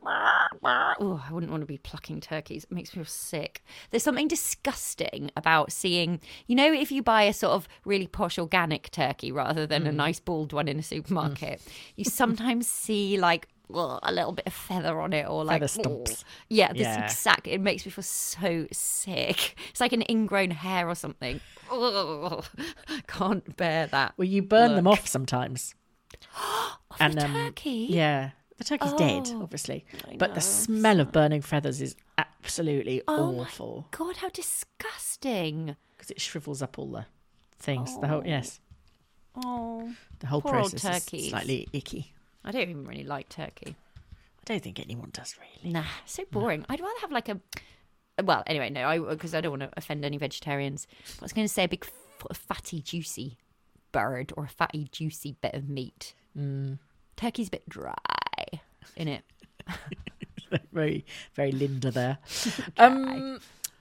[SPEAKER 3] Oh, I wouldn't want to be plucking turkeys. It makes me feel sick. There's something disgusting about seeing, you know, if you buy a sort of really posh organic turkey rather than a nice bald one in a supermarket, you sometimes see like ugh, a little bit of feather on it or like
[SPEAKER 4] Feather stumps.
[SPEAKER 3] ugh. Yeah, this
[SPEAKER 4] Yeah.
[SPEAKER 3] exact. It makes me feel so sick. It's like an ingrown hair or something. Ugh, can't bear that.
[SPEAKER 4] Well, you burn them
[SPEAKER 3] Look.
[SPEAKER 4] off sometimes.
[SPEAKER 3] Of
[SPEAKER 4] and
[SPEAKER 3] a
[SPEAKER 4] um,
[SPEAKER 3] turkey.
[SPEAKER 4] yeah, the turkey's dead,
[SPEAKER 3] Oh,
[SPEAKER 4] obviously,
[SPEAKER 3] I
[SPEAKER 4] but
[SPEAKER 3] know,
[SPEAKER 4] the smell of burning feathers is absolutely
[SPEAKER 3] Oh
[SPEAKER 4] awful
[SPEAKER 3] my God, how disgusting.
[SPEAKER 4] because it shrivels up all the things. The whole
[SPEAKER 3] Oh.
[SPEAKER 4] yes,
[SPEAKER 3] Oh,
[SPEAKER 4] The whole
[SPEAKER 3] poor old
[SPEAKER 4] process is
[SPEAKER 3] turkeys.
[SPEAKER 4] slightly icky.
[SPEAKER 3] I don't even really like turkey.
[SPEAKER 4] I don't think anyone does really.
[SPEAKER 3] Nah, so boring. I'd rather have like a. Well, anyway, no, I because I don't want to offend any vegetarians. I was going to say a big, f- fatty, juicy bird or a fatty, juicy bit of meat.
[SPEAKER 4] Mm.
[SPEAKER 3] Turkey's a bit dry, isn't it?
[SPEAKER 4] very, very Linda there. um.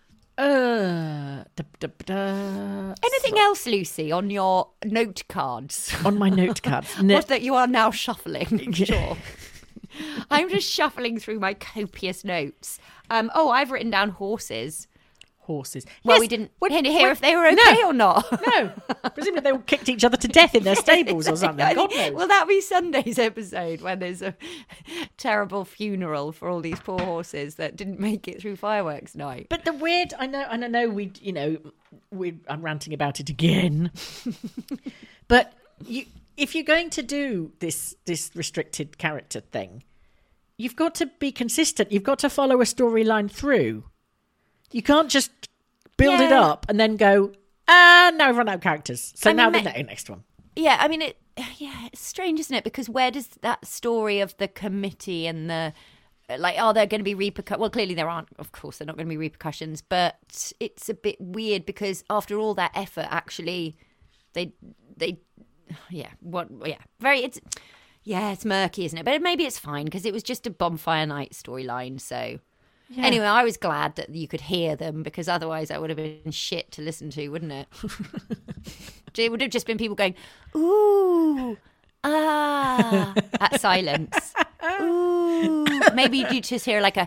[SPEAKER 4] Uh, da, da, da.
[SPEAKER 3] Anything else, Lucy, on your note cards?
[SPEAKER 4] On my note cards. No.
[SPEAKER 3] What that you are now shuffling? Sure. I'm just shuffling through my copious notes. Um, oh, I've written down horses.
[SPEAKER 4] Horses.
[SPEAKER 3] Well,
[SPEAKER 4] Yes,
[SPEAKER 3] we didn't
[SPEAKER 4] what-
[SPEAKER 3] hear hear
[SPEAKER 4] what-
[SPEAKER 3] if they were okay
[SPEAKER 4] No.
[SPEAKER 3] or not.
[SPEAKER 4] No, presumably they all kicked each other to death in their stables or something. God knows.
[SPEAKER 3] Will that be Sunday's episode when there's a terrible funeral for all these poor horses that didn't make it through fireworks night?
[SPEAKER 4] But the weird, I know, and I know we, you know, we. I'm ranting about it again. But you, if you're going to do this this restricted character thing, you've got to be consistent. You've got to follow a storyline through. You can't just build it
[SPEAKER 3] Yeah.
[SPEAKER 4] up and then go, ah, no, we've run out of characters. So
[SPEAKER 3] I
[SPEAKER 4] now
[SPEAKER 3] mean,
[SPEAKER 4] the ne- next one.
[SPEAKER 3] Yeah, I mean, it. Yeah, it's strange, isn't it? Because where does that story of the committee and the like? Are there going to be repercussions? Well, clearly there aren't. Of course, there are not going to be repercussions. But it's a bit weird because after all that effort, actually, they they yeah what yeah very it's yeah it's murky, isn't it? But maybe it's fine because it was just a bonfire night storyline. So
[SPEAKER 4] Yeah.
[SPEAKER 3] anyway, I was glad that you could hear them because otherwise that would have been shit to listen to, wouldn't it? It would have just been people going, ooh, ah, at silence. Ooh. Maybe you just hear like a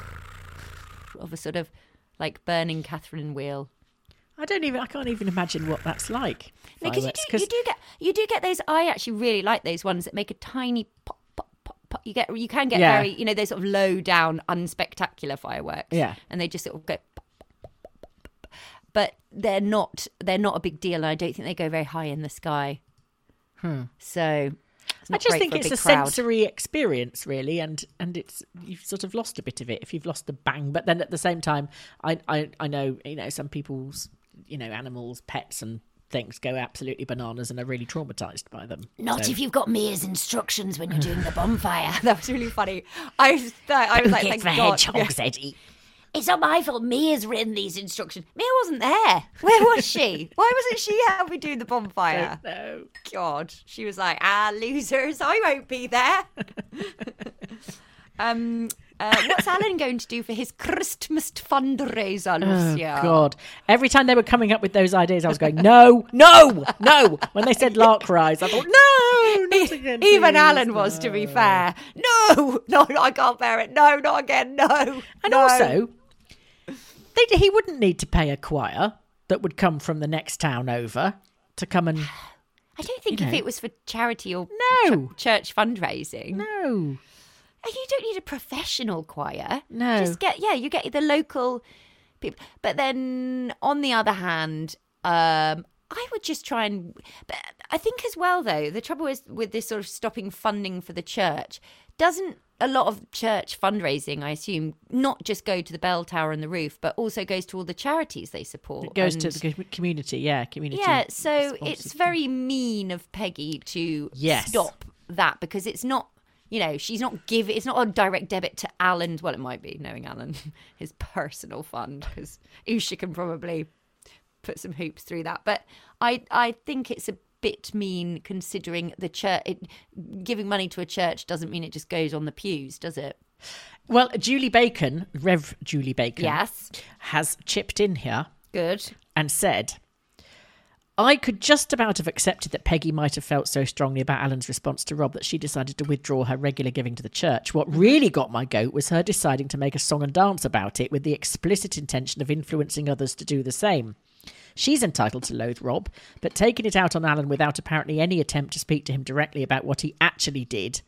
[SPEAKER 3] of a sort of like burning Catherine wheel.
[SPEAKER 4] I don't even. I can't even imagine what that's like.
[SPEAKER 3] Because you,
[SPEAKER 4] fireworks,
[SPEAKER 3] do- you do get you do get those. I actually really like those ones that make a tiny pop, pop, pop, pop. You get you can get
[SPEAKER 4] Yeah.
[SPEAKER 3] very you know those sort of low down, unspectacular fireworks.
[SPEAKER 4] Yeah.
[SPEAKER 3] and they just sort of go. Pop, pop, pop, pop, pop. But they're not they're not a big deal, and I don't think they go very high in the sky.
[SPEAKER 4] Hmm.
[SPEAKER 3] So it's
[SPEAKER 4] I
[SPEAKER 3] not
[SPEAKER 4] just
[SPEAKER 3] great
[SPEAKER 4] think
[SPEAKER 3] for a
[SPEAKER 4] it's
[SPEAKER 3] big
[SPEAKER 4] a
[SPEAKER 3] crowd.
[SPEAKER 4] sensory experience, really, and and it's you've sort of lost a bit of it if you've lost the bang. But then at the same time, I I, I know you know some people's you know animals, pets, and things go absolutely bananas and are really traumatized by them.
[SPEAKER 3] Not
[SPEAKER 4] So-
[SPEAKER 3] if you've got Mia's instructions when you're doing the bonfire. That was really funny. I was, I was like,
[SPEAKER 4] Get
[SPEAKER 3] thank
[SPEAKER 4] the
[SPEAKER 3] God.
[SPEAKER 4] hedgehogs, Eddie.
[SPEAKER 3] It's not my fault. Mia's written these instructions. Mia wasn't there. Where was she? Why wasn't she helping do the bonfire?
[SPEAKER 4] No.
[SPEAKER 3] God, she was like, ah, losers, I won't be there. um, uh, what's Alan going to do for his Christmas fundraiser,
[SPEAKER 4] Oh,
[SPEAKER 3] Lucia?
[SPEAKER 4] God. Every time they were coming up with those ideas, I was going, no, no, no. When they said lark rise, I thought, no, not again.
[SPEAKER 3] Even
[SPEAKER 4] please,
[SPEAKER 3] Alan was, to be fair. No, no, I can't bear it. No, not again. No.
[SPEAKER 4] And
[SPEAKER 3] no.
[SPEAKER 4] also, they, he wouldn't need to pay a choir that would come from the next town over to come and...
[SPEAKER 3] I don't think
[SPEAKER 4] you
[SPEAKER 3] if
[SPEAKER 4] know.
[SPEAKER 3] it was for charity or
[SPEAKER 4] No.
[SPEAKER 3] ch- church fundraising.
[SPEAKER 4] No.
[SPEAKER 3] You don't need a professional choir.
[SPEAKER 4] No.
[SPEAKER 3] Just get, yeah, you get the local people. But then on the other hand, um, I would just try and. But I think as well, though, the trouble is with this sort of stopping funding for the church, doesn't a lot of church fundraising, I assume, not just go to the bell tower and the roof, but also goes to all the charities they support.
[SPEAKER 4] It goes to
[SPEAKER 3] And-
[SPEAKER 4] the com- community, yeah, community.
[SPEAKER 3] yeah, so
[SPEAKER 4] sponsored
[SPEAKER 3] it's
[SPEAKER 4] thing.
[SPEAKER 3] very mean of Peggy to
[SPEAKER 4] Yes.
[SPEAKER 3] stop that because it's not, you know, she's not giving, it's not a direct debit to Alan's, well, it might be, knowing Alan, his personal fund, because Usha can probably put some hoops through that. But I, I think it's a bit mean considering the church, it, giving money to a church doesn't mean it just goes on the pews, does it?
[SPEAKER 4] Well, Julie Bacon, Rev Julie Bacon,
[SPEAKER 3] Yes.
[SPEAKER 4] has chipped in here
[SPEAKER 3] Good.
[SPEAKER 4] and said, I could just about have accepted that Peggy might have felt so strongly about Alan's response to Rob that she decided to withdraw her regular giving to the church. What really got my goat was her deciding to make a song and dance about it with the explicit intention of influencing others to do the same. She's entitled to loathe Rob, but taking it out on Alan without apparently any attempt to speak to him directly about what he actually did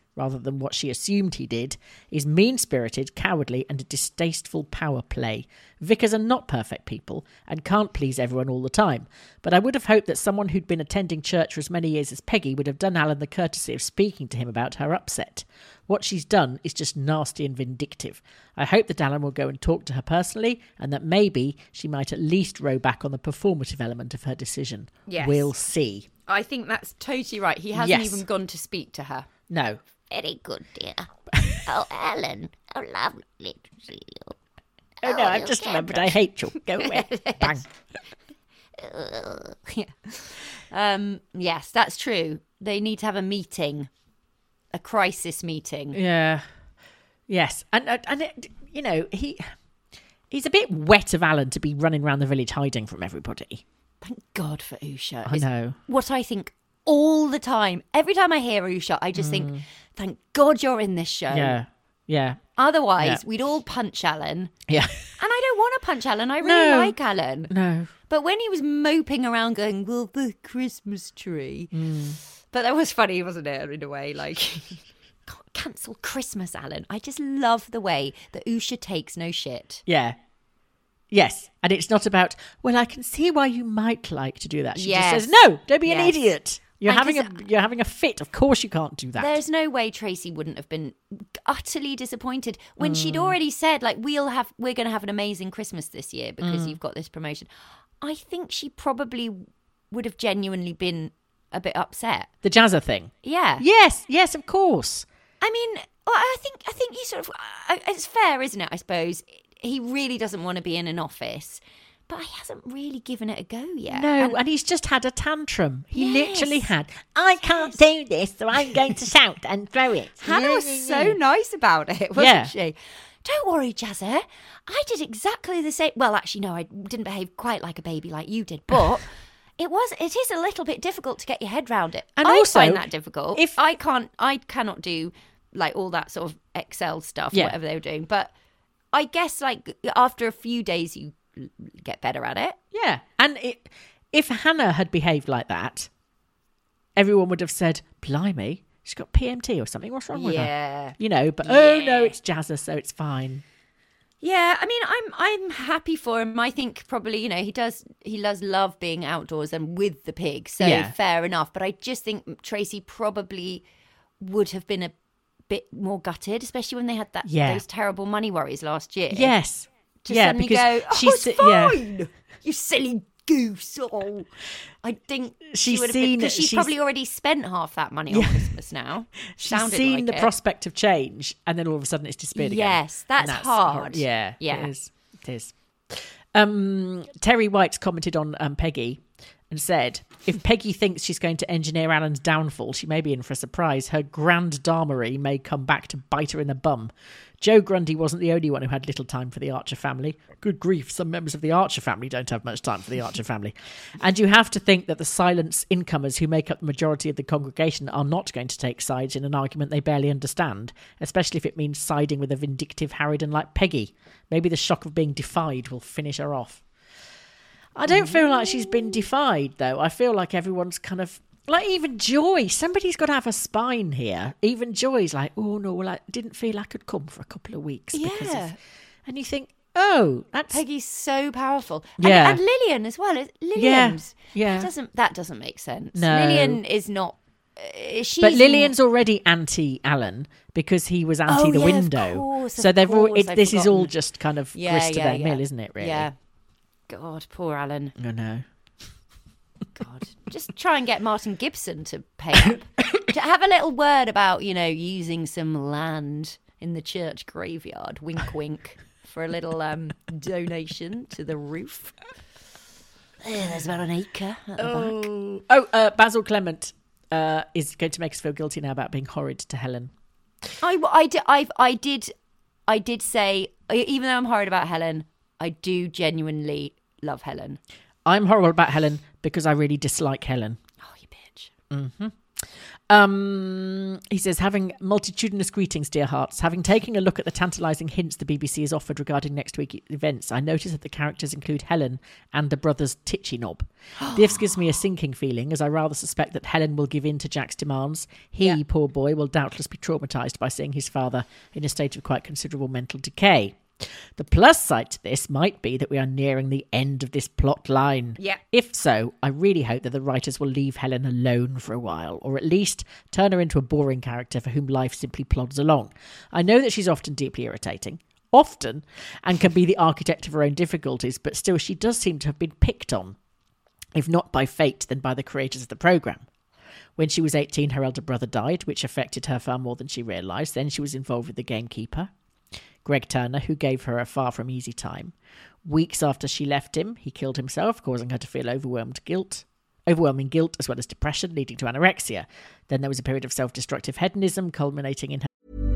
[SPEAKER 4] rather than what she assumed he did, is mean-spirited, cowardly, and a distasteful power play. Vicars are not perfect people and can't please everyone all the time, but I would have hoped that someone who'd been attending church for as many years as Peggy would have done Alan the courtesy of speaking to him about her upset. What she's done is just nasty and vindictive. I hope that Alan will go and talk to her personally, and that maybe she might at least row back on the performative element of her decision.
[SPEAKER 3] Yes.
[SPEAKER 4] We'll see.
[SPEAKER 3] I think that's totally right. He hasn't
[SPEAKER 4] Yes.
[SPEAKER 3] even gone to speak to her.
[SPEAKER 4] No.
[SPEAKER 5] Very good, dear. Oh, Alan, how lovely to see you.
[SPEAKER 4] Oh, no, I've just remembered I hate you. Go away. Bang.
[SPEAKER 3] Yeah. Um, yes, that's true. They need to have a meeting, a crisis meeting.
[SPEAKER 4] Yeah. Yes. And, and, and it, you know, he he's a bit wet of Alan to be running around the village hiding from everybody.
[SPEAKER 3] Thank God for Usha.
[SPEAKER 4] I
[SPEAKER 3] It's
[SPEAKER 4] know.
[SPEAKER 3] what I think all the time. Every time I hear Usha, I just think, thank God you're in this show.
[SPEAKER 4] Yeah. Yeah.
[SPEAKER 3] Otherwise,
[SPEAKER 4] Yeah.
[SPEAKER 3] we'd all punch Alan.
[SPEAKER 4] Yeah.
[SPEAKER 3] And I don't want to punch Alan. I really
[SPEAKER 4] No.
[SPEAKER 3] like Alan.
[SPEAKER 4] No.
[SPEAKER 3] But when he was moping around going, well, the Christmas tree.
[SPEAKER 4] Mm.
[SPEAKER 3] But that was funny, wasn't it, in a way? Like, can't cancel Christmas, Alan. I just love the way that Usha takes no shit.
[SPEAKER 4] Yeah. Yes. And it's not about, well, I can see why you might like to do that. She
[SPEAKER 3] Yes.
[SPEAKER 4] just says, no, don't be an
[SPEAKER 3] Yes.
[SPEAKER 4] idiot. You're
[SPEAKER 3] And
[SPEAKER 4] having a
[SPEAKER 3] 'cause-
[SPEAKER 4] you're having a fit. Of course you can't do that.
[SPEAKER 3] There's no way Tracy wouldn't have been utterly disappointed when she'd
[SPEAKER 4] Mm.
[SPEAKER 3] already said, like, we'll have, we're going to have an amazing Christmas this year because
[SPEAKER 4] Mm.
[SPEAKER 3] you've got this promotion. I think she probably would have genuinely been a bit upset.
[SPEAKER 4] The Jazza thing.
[SPEAKER 3] Yeah.
[SPEAKER 4] Yes. Yes, of course.
[SPEAKER 3] I mean, well, I think I think you sort of I- it's fair, isn't it? I suppose he really doesn't want to be in an office, but he hasn't really given it a go yet.
[SPEAKER 4] No,
[SPEAKER 3] And-
[SPEAKER 4] and he's just had a tantrum. He
[SPEAKER 3] Yes.
[SPEAKER 4] literally had, I can't do this, so I'm going to shout and throw it.
[SPEAKER 3] Hannah was so nice about it, wasn't
[SPEAKER 4] Yeah.
[SPEAKER 3] she? Don't worry, Jazza. I did exactly the same. Well, actually, no, I didn't behave quite like a baby like you did, but it was. It is a little bit difficult to get your head round it.
[SPEAKER 4] And
[SPEAKER 3] I
[SPEAKER 4] also,
[SPEAKER 3] find that difficult.
[SPEAKER 4] if-
[SPEAKER 3] I can't, I cannot do like all that sort of Excel stuff,
[SPEAKER 4] Yeah.
[SPEAKER 3] whatever they were doing. But I guess like after a few days, you get better at it.
[SPEAKER 4] Yeah. And it, if Hannah had behaved like that, everyone would have said, blimey, she's got P M T or something. What's wrong with her?
[SPEAKER 3] Yeah.
[SPEAKER 4] You know, but oh no,
[SPEAKER 3] Yeah.
[SPEAKER 4] it's Jazza, so it's fine.
[SPEAKER 3] Yeah, I mean, I'm I'm happy for him. I think probably, you know, he does he does love being outdoors and with the pigs, so
[SPEAKER 4] Yeah.
[SPEAKER 3] fair enough. But I just think Tracy probably would have been a bit more gutted, especially when they had that
[SPEAKER 4] Yeah.
[SPEAKER 3] those terrible money worries last year.
[SPEAKER 4] Yes.
[SPEAKER 3] to
[SPEAKER 4] yeah,
[SPEAKER 3] suddenly
[SPEAKER 4] because
[SPEAKER 3] go, oh,
[SPEAKER 4] she's
[SPEAKER 3] it's
[SPEAKER 4] yeah.
[SPEAKER 3] fine, you silly goose. Oh, I think
[SPEAKER 4] She's
[SPEAKER 3] she would have
[SPEAKER 4] seen-
[SPEAKER 3] because she's,
[SPEAKER 4] she's-
[SPEAKER 3] probably already spent half that money on Christmas now.
[SPEAKER 4] She's
[SPEAKER 3] Sounded
[SPEAKER 4] seen
[SPEAKER 3] like
[SPEAKER 4] the
[SPEAKER 3] it.
[SPEAKER 4] prospect of change, and then all of a sudden it's disappeared again.
[SPEAKER 3] Yes, that's
[SPEAKER 4] And
[SPEAKER 3] hard.
[SPEAKER 4] hor- Yeah,
[SPEAKER 3] Yeah.
[SPEAKER 4] it is. It is. Um, Terry White's commented on um, Peggy and said, if Peggy thinks she's going to engineer Alan's downfall, she may be in for a surprise. Her grand damery may come back to bite her in the bum. Joe Grundy wasn't the only one who had little time for the Archer family. Good grief, some members of the Archer family don't have much time for the Archer family. And you have to think that the silent incomers who make up the majority of the congregation are not going to take sides in an argument they barely understand, especially if it means siding with a vindictive Harridan like Peggy. Maybe the shock of being defied will finish her off. I don't feel like she's been defied, though. I feel like everyone's kind of... Like, even Joy. Somebody's got to have a spine here. Even Joy's like, oh, no, well, I didn't feel I could come for a couple of weeks. Because
[SPEAKER 3] Yeah.
[SPEAKER 4] of... And you think, oh, that's...
[SPEAKER 3] Peggy's so powerful.
[SPEAKER 4] Yeah.
[SPEAKER 3] And, and Lillian as well. Lillian's.
[SPEAKER 4] yeah.
[SPEAKER 3] That doesn't, that doesn't make sense.
[SPEAKER 4] No.
[SPEAKER 3] Lillian is not... Uh, she's
[SPEAKER 4] But Lillian's already anti-Alan because he was anti
[SPEAKER 3] Oh,
[SPEAKER 4] the
[SPEAKER 3] yeah, of
[SPEAKER 4] window.
[SPEAKER 3] course, of
[SPEAKER 4] so they've all,
[SPEAKER 3] course,
[SPEAKER 4] it,
[SPEAKER 3] I've
[SPEAKER 4] this is all
[SPEAKER 3] forgotten.
[SPEAKER 4] just kind of
[SPEAKER 3] Yeah,
[SPEAKER 4] grist to
[SPEAKER 3] yeah,
[SPEAKER 4] their
[SPEAKER 3] yeah.
[SPEAKER 4] mill, isn't it, really?
[SPEAKER 3] Yeah. God, poor Alan.
[SPEAKER 4] I know.
[SPEAKER 3] God. Just try and get Martin Gibson to pay up. To have a little word about, you know, using some land in the church graveyard. Wink, wink. For a little um, donation to the roof. Yeah, there's about an acre at the back.
[SPEAKER 4] Oh, oh uh, Basil Clement uh, is going to make us feel guilty now about being horrid to Helen.
[SPEAKER 3] I, I, did, I, I did I did say, even though I'm horrid about Helen, I do genuinely love Helen.
[SPEAKER 4] I'm horrible about Helen because I really dislike Helen.
[SPEAKER 3] Oh, you bitch.
[SPEAKER 4] Mm-hmm. Um, he says, having multitudinous greetings, dear hearts. Having taken a look at the tantalising hints the B B C has offered regarding next week's events, I noticed that the characters include Helen and the brothers Titchy Knob. This gives me a sinking feeling, as I rather suspect that Helen will give in to Jack's demands. He, yeah. poor boy, will doubtless be traumatised by seeing his father in a state of quite considerable mental decay. The plus side to this might be that we are nearing the end of this plot line.
[SPEAKER 3] Yeah.
[SPEAKER 4] If so, I really hope that the writers will leave Helen alone for a while, or at least turn her into a boring character for whom life simply plods along. I know that she's often deeply irritating, often, and can be the architect of her own difficulties, but still she does seem to have been picked on, if not by fate, then by the creators of the programme. When she was eighteen, her elder brother died, which affected her far more than she realised. Then she was involved with the gamekeeper, Greg Turner, who gave her a far from easy time. Weeks after she left him, he killed himself, causing her to feel overwhelmed guilt, overwhelming guilt as well as depression, leading to anorexia. Then there was a period of self-destructive hedonism, culminating in her...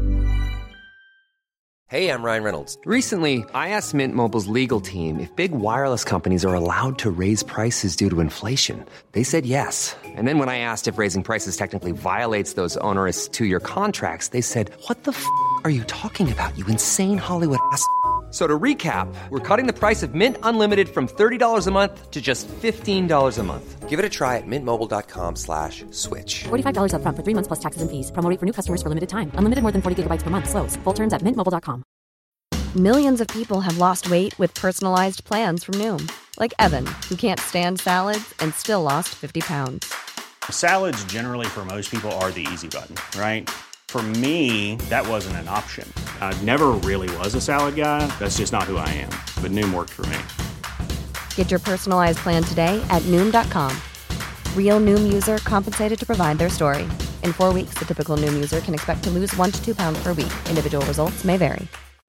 [SPEAKER 6] Hey, I'm Ryan Reynolds. Recently, I asked Mint Mobile's legal team if big wireless companies are allowed to raise prices due to inflation. They said yes. And then when I asked if raising prices technically violates those onerous two-year contracts, they said, what the f*** are you talking about, you insane Hollywood ass f- So to recap, we're cutting the price of Mint Unlimited from thirty dollars a month to just fifteen dollars a month. Give it a try at mintmobile.com slash switch.
[SPEAKER 7] forty-five dollars up front for three months plus taxes and fees. Promo rate for new customers for limited time. Unlimited more than forty gigabytes per month. Slows full terms at mint mobile dot com.
[SPEAKER 8] Millions of people have lost weight with personalized plans from Noom. Like Evan, who can't stand salads and still lost fifty pounds.
[SPEAKER 9] Salads generally for most people are the easy button, right? For me, that wasn't an option. I never really was a salad guy. That's just not who I am. But Noom worked for me.
[SPEAKER 8] Get your personalized plan today at Noom dot com. Real Noom user compensated to provide their story. In four weeks, the typical Noom user can expect to lose one to two pounds per week. Individual results may vary.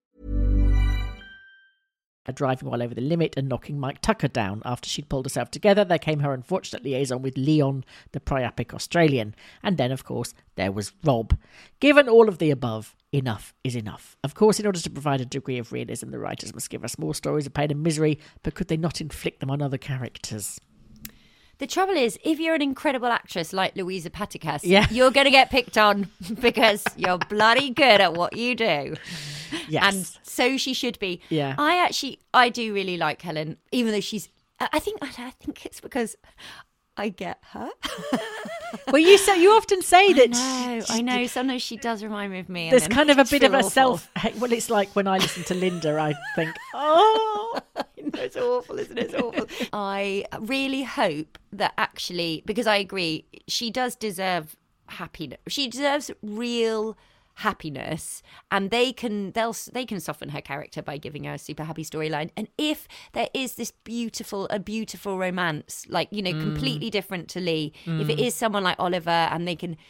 [SPEAKER 4] Driving well over the limit and knocking Mike Tucker down. After she'd pulled herself together, there came her unfortunate liaison with Leon, the priapic Australian. And then, of course, there was Rob. Given all of the above, enough is enough. Of course, in order to provide a degree of realism, the writers must give us more stories of pain and misery, but could they not inflict them on other characters?
[SPEAKER 3] The trouble is, if you're an incredible actress like Louisa Patikas,
[SPEAKER 4] yeah.
[SPEAKER 3] you're going to get picked on because you're bloody good at what you do.
[SPEAKER 4] Yes.
[SPEAKER 3] And so she should be.
[SPEAKER 4] Yeah.
[SPEAKER 3] I actually, I do really like Helen, even though she's, I think, I think it's because I get her.
[SPEAKER 4] Well, you say, you often say that.
[SPEAKER 3] I know, I know. Sometimes she does remind me of me.
[SPEAKER 4] There's kind of a bit of a
[SPEAKER 3] awful.
[SPEAKER 4] self. Well, it's like when I listen to Linda, I think, oh,
[SPEAKER 3] it's awful, isn't it? It's awful. I really hope that actually, because I agree, she does deserve happiness. She deserves real happiness, and they can they'll they can soften her character by giving her a super happy storyline. And if there is this beautiful a beautiful romance, like, you know, mm. completely different to Lee, mm. if it is someone like Oliver and they can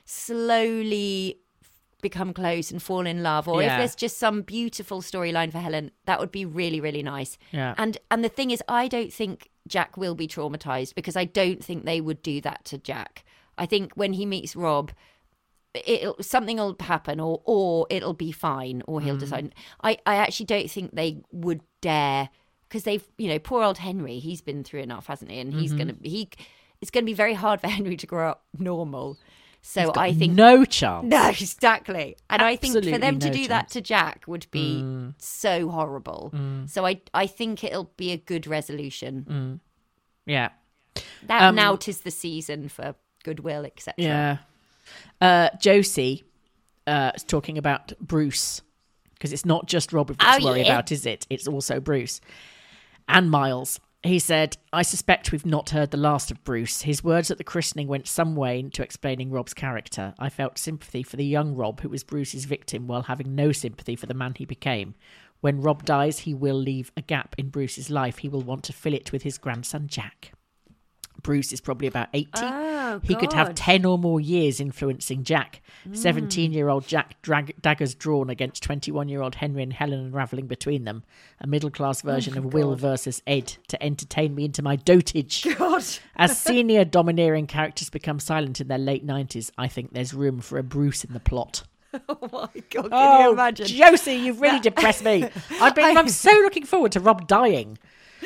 [SPEAKER 3] slowly become close and fall in love, or yeah. if there's just some beautiful storyline for Helen, that would be really, really nice.
[SPEAKER 4] Yeah.
[SPEAKER 3] And and the thing is, I don't think Jack will be traumatized, because I don't think they would do that to Jack. I think when he meets Rob, it'll something will happen, or or it'll be fine, or he'll mm. decide. I, I actually don't think they would dare, because they've, you know, poor old Henry, he's been through enough, hasn't he? And he's mm-hmm. gonna he it's gonna be very hard for Henry to grow up normal. So I think
[SPEAKER 4] no chance.
[SPEAKER 3] No, exactly. And
[SPEAKER 4] Absolutely
[SPEAKER 3] I think for them
[SPEAKER 4] no
[SPEAKER 3] to do
[SPEAKER 4] chance.
[SPEAKER 3] that to Jack would be
[SPEAKER 4] mm.
[SPEAKER 3] so horrible.
[SPEAKER 4] Mm.
[SPEAKER 3] So I I think it'll be a good resolution.
[SPEAKER 4] Mm. Yeah.
[SPEAKER 3] That
[SPEAKER 4] Um,
[SPEAKER 3] now 'tis the season for goodwill, et cetera.
[SPEAKER 4] Yeah. Uh, Josie uh, is talking about Bruce, because it's not just Rob we've got
[SPEAKER 3] Oh,
[SPEAKER 4] to worry
[SPEAKER 3] yeah.
[SPEAKER 4] about, is it? It's also Bruce. And Miles. He said, I suspect we've not heard the last of Bruce. His words at the christening went some way into explaining Rob's character. I felt sympathy for the young Rob, who was Bruce's victim, while having no sympathy for the man he became. When Rob dies, he will leave a gap in Bruce's life. He will want to fill it with his grandson, Jack. Bruce is probably about eighty.
[SPEAKER 3] Oh,
[SPEAKER 4] he could have
[SPEAKER 3] God.
[SPEAKER 4] ten or more years influencing Jack. seventeen-year-old Jack drag- daggers drawn against twenty-one-year-old Henry and Helen unravelling between them. A middle-class version
[SPEAKER 3] Oh,
[SPEAKER 4] of Will
[SPEAKER 3] God.
[SPEAKER 4] versus Ed to entertain me into my dotage.
[SPEAKER 3] God.
[SPEAKER 4] As senior domineering characters become silent in their late nineties, I think there's room for a Bruce in the plot.
[SPEAKER 3] Oh my God, can
[SPEAKER 4] oh,
[SPEAKER 3] you imagine?
[SPEAKER 4] Josie, you've really depressed me. I've been, I'm so looking forward to Rob dying.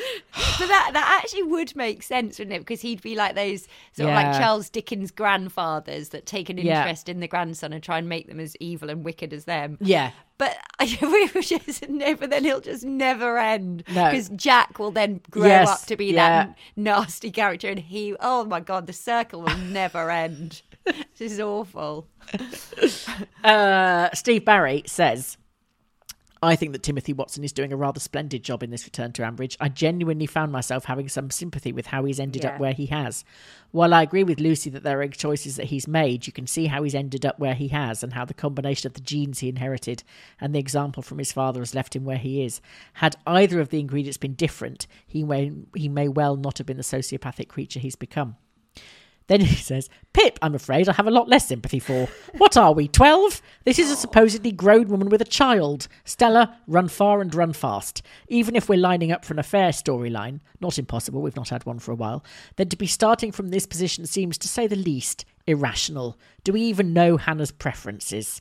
[SPEAKER 3] But that that actually would make sense, wouldn't it? Because he'd be like those sort of
[SPEAKER 4] Yeah.
[SPEAKER 3] like Charles Dickens grandfathers that take an
[SPEAKER 4] Yeah.
[SPEAKER 3] interest in the grandson and try and make them as evil and wicked as them.
[SPEAKER 4] Yeah.
[SPEAKER 3] But we were just never. Then it'll just never end
[SPEAKER 4] No.
[SPEAKER 3] because Jack will then grow
[SPEAKER 4] Yes,
[SPEAKER 3] up to be
[SPEAKER 4] yeah.
[SPEAKER 3] that nasty character, and he. Oh my God, the circle will never end. This is awful.
[SPEAKER 4] Uh, Steve Barry says, I think that Timothy Watson is doing a rather splendid job in this return to Ambridge. I genuinely found myself having some sympathy with how he's ended
[SPEAKER 3] Yeah.
[SPEAKER 4] up where he has. While I agree with Lucy that there are choices that he's made, you can see how he's ended up where he has and how the combination of the genes he inherited and the example from his father has left him where he is. Had either of the ingredients been different, he may, he may well not have been the sociopathic creature he's become. Then he says, Pip, I'm afraid I have a lot less sympathy for. What are we, twelve? This is a supposedly grown woman with a child. Stella, run far and run fast. Even if we're lining up for an affair storyline, not impossible, we've not had one for a while, then to be starting from this position seems, to say the least, irrational. Do we even know Hannah's preferences?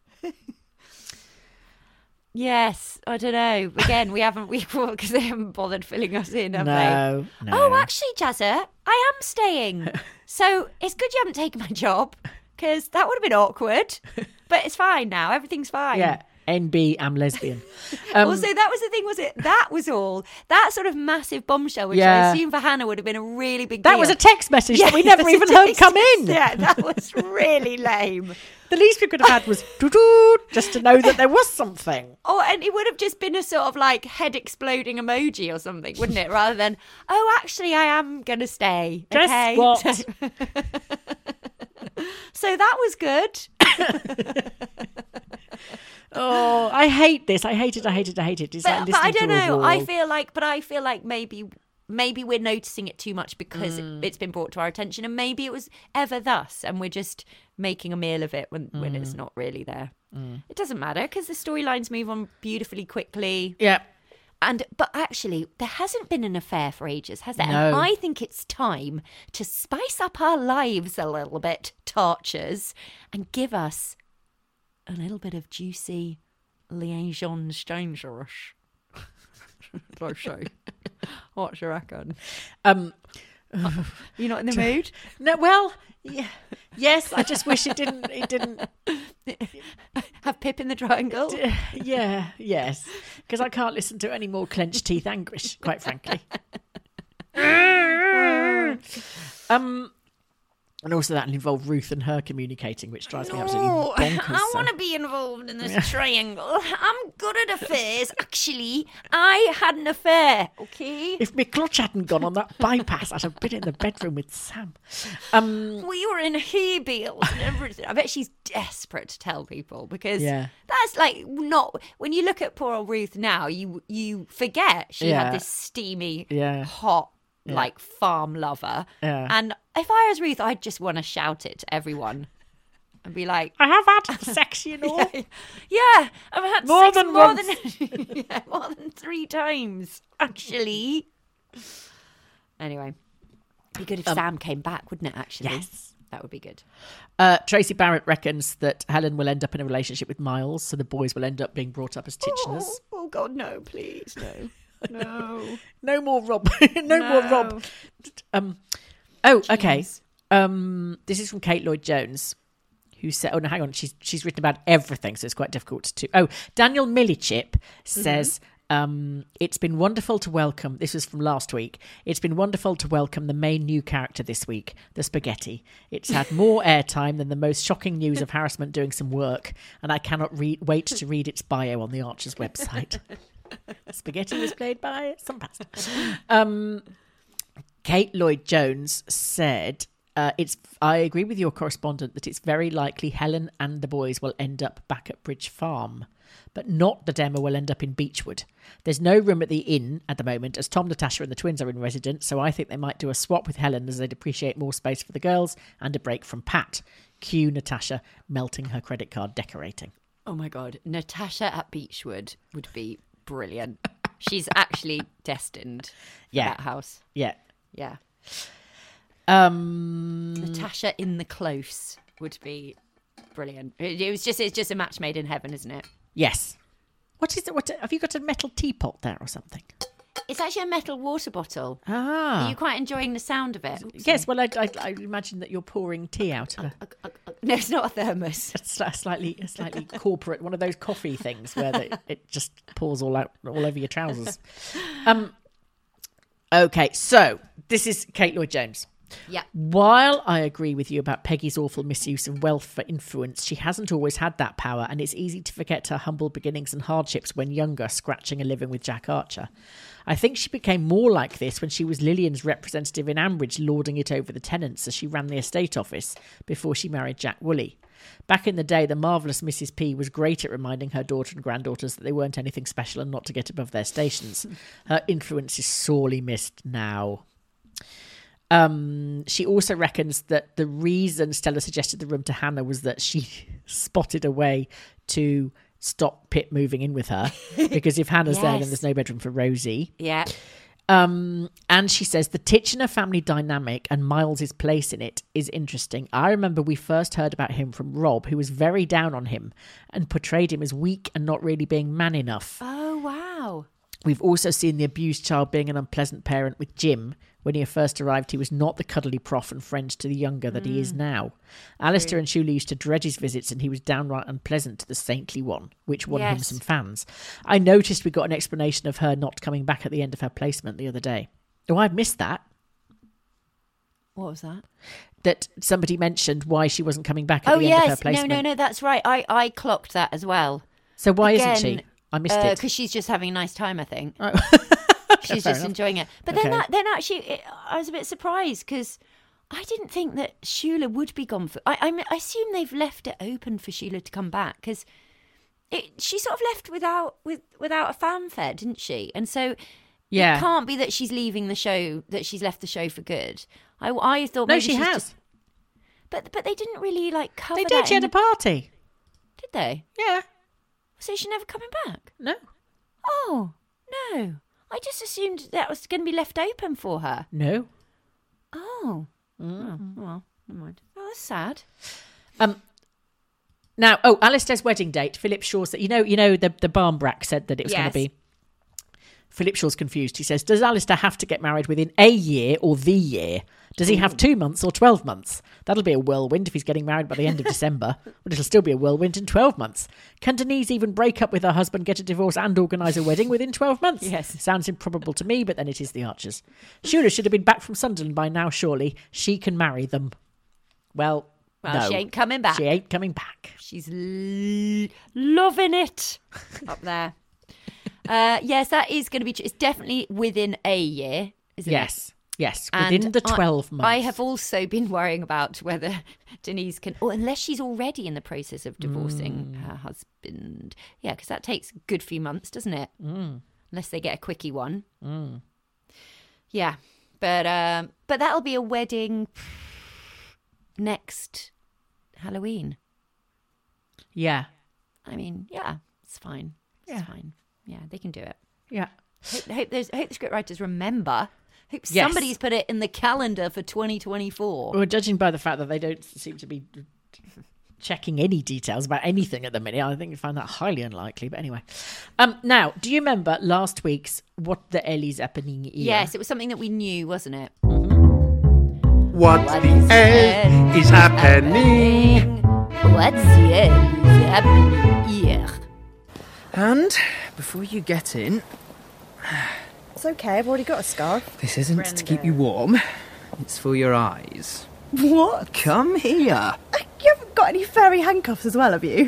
[SPEAKER 3] Yes, I don't know. Again, we haven't we because they haven't bothered filling us in, have
[SPEAKER 4] No,
[SPEAKER 3] they?
[SPEAKER 4] no.
[SPEAKER 3] Oh, actually, Jazza, I am staying. So it's good you haven't taken my job because that would have been awkward. But it's fine now. Everything's fine.
[SPEAKER 4] Yeah, N B, I'm lesbian. Um,
[SPEAKER 3] Also, that was the thing, was it? That was all. That sort of massive bombshell, which
[SPEAKER 4] Yeah.
[SPEAKER 3] I assume for Hannah would have been a really big
[SPEAKER 4] that
[SPEAKER 3] deal.
[SPEAKER 4] was a text message
[SPEAKER 3] Yeah,
[SPEAKER 4] that we never
[SPEAKER 3] it was a
[SPEAKER 4] even heard
[SPEAKER 3] text
[SPEAKER 4] come
[SPEAKER 3] message.
[SPEAKER 4] in.
[SPEAKER 3] Yeah, that was really lame.
[SPEAKER 4] The least we could have had was doo-doo, just to know that there was something.
[SPEAKER 3] Oh, and it would have just been a sort of like head exploding emoji or something, wouldn't it? Rather than, oh, actually, I am going to stay.
[SPEAKER 4] Guess
[SPEAKER 3] okay?
[SPEAKER 4] what?
[SPEAKER 3] So that was good.
[SPEAKER 4] Oh, I hate this. I hate it. I hate it. I hate it. It's like
[SPEAKER 3] But, but
[SPEAKER 4] listening
[SPEAKER 3] I don't
[SPEAKER 4] to a
[SPEAKER 3] know.
[SPEAKER 4] wall.
[SPEAKER 3] I feel like, but I feel like maybe maybe we're noticing it too much because
[SPEAKER 4] Mm.
[SPEAKER 3] it, it's been brought to our attention, and maybe it was ever thus, and we're just making a meal of it when when
[SPEAKER 4] Mm.
[SPEAKER 3] it's not really there. It doesn't matter because the storylines move on beautifully quickly.
[SPEAKER 4] Yeah.
[SPEAKER 3] And but actually, there hasn't been an affair for ages, has there?
[SPEAKER 4] No.
[SPEAKER 3] And I think it's time to spice up our lives a little bit, Torchers, and give us a little bit of juicy liaisons dangerous. I say. What do you reckon?
[SPEAKER 4] Um,
[SPEAKER 3] You're not in the mood?
[SPEAKER 4] no, well, yeah, yes. I just wish it didn't. It didn't.
[SPEAKER 3] Have Pip in the triangle?
[SPEAKER 4] Yeah, yes, because I can't listen to any more clenched teeth anguish. Quite frankly. um. And also that'll involve Ruth and her communicating, which drives me absolutely
[SPEAKER 3] Oh,
[SPEAKER 4] bonkers.
[SPEAKER 3] I
[SPEAKER 4] so-
[SPEAKER 3] want to be involved in this triangle. I'm good at affairs. Actually, I had an affair, okay?
[SPEAKER 4] If my clutch hadn't gone on that bypass, I'd have been in the bedroom with Sam. Um,
[SPEAKER 3] We were in hay bales and everything. I bet she's desperate to tell people because
[SPEAKER 4] Yeah.
[SPEAKER 3] that's like not... When you look at poor old Ruth now, you you forget she
[SPEAKER 4] Yeah.
[SPEAKER 3] had this steamy,
[SPEAKER 4] Yeah.
[SPEAKER 3] hot,
[SPEAKER 4] Yeah.
[SPEAKER 3] like farm lover.
[SPEAKER 4] Yeah.
[SPEAKER 3] And if I was Ruth, I'd just want to shout it to everyone and be like...
[SPEAKER 4] I have had sex, you know.
[SPEAKER 3] Yeah, yeah, I've had
[SPEAKER 4] More
[SPEAKER 3] sex
[SPEAKER 4] than
[SPEAKER 3] more
[SPEAKER 4] once.
[SPEAKER 3] than yeah, more than three times, actually. Anyway, it'd be good if Sam came back, wouldn't it? Actually,
[SPEAKER 4] Um, Yes.
[SPEAKER 3] that would be good.
[SPEAKER 4] Uh, Tracy Barrett reckons that Helen will end up in a relationship with Miles, so the boys will end up being brought up as Titcheners.
[SPEAKER 3] Oh, oh God, no! Please, no, no,
[SPEAKER 4] No more Rob. no, more Rob. Um. Oh, okay. Um. This is from Kate Lloyd-Jones, who said, "Oh no, hang on. She's she's written about everything, so it's quite difficult to." Oh, Daniel Millichip says. Um, it's been wonderful to welcome, this was from last week, it's been wonderful to welcome the main new character this week, the Spaghetti. It's had more airtime than the most shocking news of harassment doing some work, and I cannot re- wait to read its bio on the Archer's website. Spaghetti was played by some pastor. Um, Kate Lloyd-Jones said, uh, "It's. I agree with your correspondent that it's very likely Helen and the boys will end up back at Bridge Farm, but not that Emma will end up in Beechwood. There's no room at the inn at the moment, as Tom, Natasha and the twins are in residence, so I think they might do a swap with Helen as they'd appreciate more space for the girls and a break from Pat. Cue Natasha melting her credit card decorating."
[SPEAKER 3] Oh my God, Natasha at Beechwood would be brilliant. She's actually destined for
[SPEAKER 4] Yeah.
[SPEAKER 3] that house.
[SPEAKER 4] Yeah.
[SPEAKER 3] Yeah,
[SPEAKER 4] Um,
[SPEAKER 3] Natasha in the close would be brilliant. It, it was just it's just a match made in heaven, isn't it?
[SPEAKER 4] yes. What is it? What have you got, a metal teapot there or something?
[SPEAKER 3] It's actually a metal water bottle.
[SPEAKER 4] Ah.
[SPEAKER 3] Are you quite enjoying the sound of it?
[SPEAKER 4] Yes, well, I, I, I imagine that you're pouring tea out of a...
[SPEAKER 3] No, it's not a thermos.
[SPEAKER 4] It's a slightly, a slightly corporate, one of those coffee things where the, it just pours all out, all over your trousers. Um. Okay, so this is Kate Lloyd-Jones.
[SPEAKER 3] Yeah.
[SPEAKER 4] While I agree with you about Peggy's awful misuse of wealth for influence, she hasn't always had that power, and it's easy to forget her humble beginnings and hardships when younger, scratching a living with Jack Archer. I think she became more like this when she was Lillian's representative in Ambridge, lording it over the tenants as she ran the estate office before she married Jack Woolley. Back in the day, the marvellous Missus P was great at reminding her daughter and granddaughters that they weren't anything special and not to get above their stations. Her influence is sorely missed now. Um, she also reckons that the reason Stella suggested the room to Hannah was that she spotted a way to stop Pip moving in with her, because if Hannah's
[SPEAKER 3] Yes.
[SPEAKER 4] there, then there's no bedroom for Rosie.
[SPEAKER 3] Yeah.
[SPEAKER 4] Um, and she says the Titchener family dynamic and Miles's place in it is interesting. I remember we first heard about him from Rob, who was very down on him and portrayed him as weak and not really being man enough.
[SPEAKER 3] Oh, wow.
[SPEAKER 4] We've also seen the abused child being an unpleasant parent with Jim. When he first arrived, he was not the cuddly prof and friend to the younger that he is now. Alistair and Shula used to dread his visits, and he was downright unpleasant to the saintly one, which won him
[SPEAKER 3] Yes.
[SPEAKER 4] some fans. I noticed we got an explanation of her not coming back at the end of her placement the other day. Oh, I missed that.
[SPEAKER 3] What was that?
[SPEAKER 4] That somebody mentioned why she wasn't coming back at
[SPEAKER 3] Oh,
[SPEAKER 4] the end of her
[SPEAKER 3] yes. No,
[SPEAKER 4] placement.
[SPEAKER 3] no, no, that's right. I, I clocked that as well.
[SPEAKER 4] So why
[SPEAKER 3] Again,
[SPEAKER 4] isn't she? I missed
[SPEAKER 3] uh,
[SPEAKER 4] it.
[SPEAKER 3] Because she's just having a nice time, I think.
[SPEAKER 4] Oh.
[SPEAKER 3] She's
[SPEAKER 4] Fair
[SPEAKER 3] just
[SPEAKER 4] enough.
[SPEAKER 3] enjoying it. But
[SPEAKER 4] Okay.
[SPEAKER 3] then, that, then actually, it, I was a bit surprised because I didn't think that Shula would be gone for. I, I, mean, I assume they've left it open for Shula to come back because she sort of left without with without a fanfare, didn't she? And so
[SPEAKER 4] Yeah.
[SPEAKER 3] it can't be that she's leaving the show, that she's left the show for good. I, I thought
[SPEAKER 4] No,
[SPEAKER 3] maybe
[SPEAKER 4] she
[SPEAKER 3] she's
[SPEAKER 4] has.
[SPEAKER 3] just- but but they didn't really like cover.
[SPEAKER 4] They
[SPEAKER 3] that
[SPEAKER 4] did. She had
[SPEAKER 3] in-
[SPEAKER 4] a party.
[SPEAKER 3] Did they?
[SPEAKER 4] Yeah.
[SPEAKER 3] So she's never coming back.
[SPEAKER 4] No.
[SPEAKER 3] Oh no! I just assumed that was going to be left open for her.
[SPEAKER 4] No.
[SPEAKER 3] Oh. Oh, well, never mind. Oh, that's sad.
[SPEAKER 4] Um. Now, oh, Alistair's wedding date. Philip Shaw said, you know, you know, the the Barnbrack said that it was going
[SPEAKER 3] Yes.
[SPEAKER 4] to be. Philip Shaw's confused. He says, "Does Alistair have to get married within a year or the year? Does he have two months or twelve months? That'll be a whirlwind if he's getting married by the end of December. But it'll still be a whirlwind in twelve months. Can Denise even break up with her husband, get a divorce, and organise a wedding within twelve months?
[SPEAKER 3] Yes.
[SPEAKER 4] Sounds improbable to me, but then it is the Archers. Shula should have been back from Sunderland by now. Surely she can marry them. Well,
[SPEAKER 3] Well,
[SPEAKER 4] no,
[SPEAKER 3] she ain't coming back.
[SPEAKER 4] She ain't coming back.
[SPEAKER 3] She's l- loving it up there. Uh, yes, that is going to be true. It's definitely within a year, isn't it?
[SPEAKER 4] Yes. Yes, within
[SPEAKER 3] And
[SPEAKER 4] the
[SPEAKER 3] I-
[SPEAKER 4] twelve months.
[SPEAKER 3] I have also been worrying about whether Denise can, or unless she's already in the process of divorcing
[SPEAKER 4] Mm.
[SPEAKER 3] her husband. Yeah, because that takes a good few months, doesn't it?
[SPEAKER 4] Mm.
[SPEAKER 3] Unless they get a quickie one.
[SPEAKER 4] Mm.
[SPEAKER 3] Yeah, but um, but that'll be a wedding next Halloween.
[SPEAKER 4] Yeah.
[SPEAKER 3] I mean, yeah, it's fine. It's
[SPEAKER 4] Yeah.
[SPEAKER 3] fine. Yeah, they can do it.
[SPEAKER 4] Yeah.
[SPEAKER 3] Hope, hope, there's, hope the scriptwriters remember. Hope
[SPEAKER 4] Yes.
[SPEAKER 3] somebody's put it in the calendar for twenty twenty-four.
[SPEAKER 4] Well, judging by the fact that they don't seem to be checking any details about anything at the minute, I think you find that highly unlikely. But anyway, um, now, do you remember last week's What the Hell is Happening Here?
[SPEAKER 3] Yes, it was something that we knew, wasn't it?
[SPEAKER 10] What the hell is happening?
[SPEAKER 3] What the hell is happening here?
[SPEAKER 11] And before you get in,
[SPEAKER 12] It's okay, I've already got a scarf.
[SPEAKER 11] this isn't to keep you warm. It's for your eyes.
[SPEAKER 12] What?
[SPEAKER 11] Come here.
[SPEAKER 12] You haven't got any fairy handcuffs as well, have you?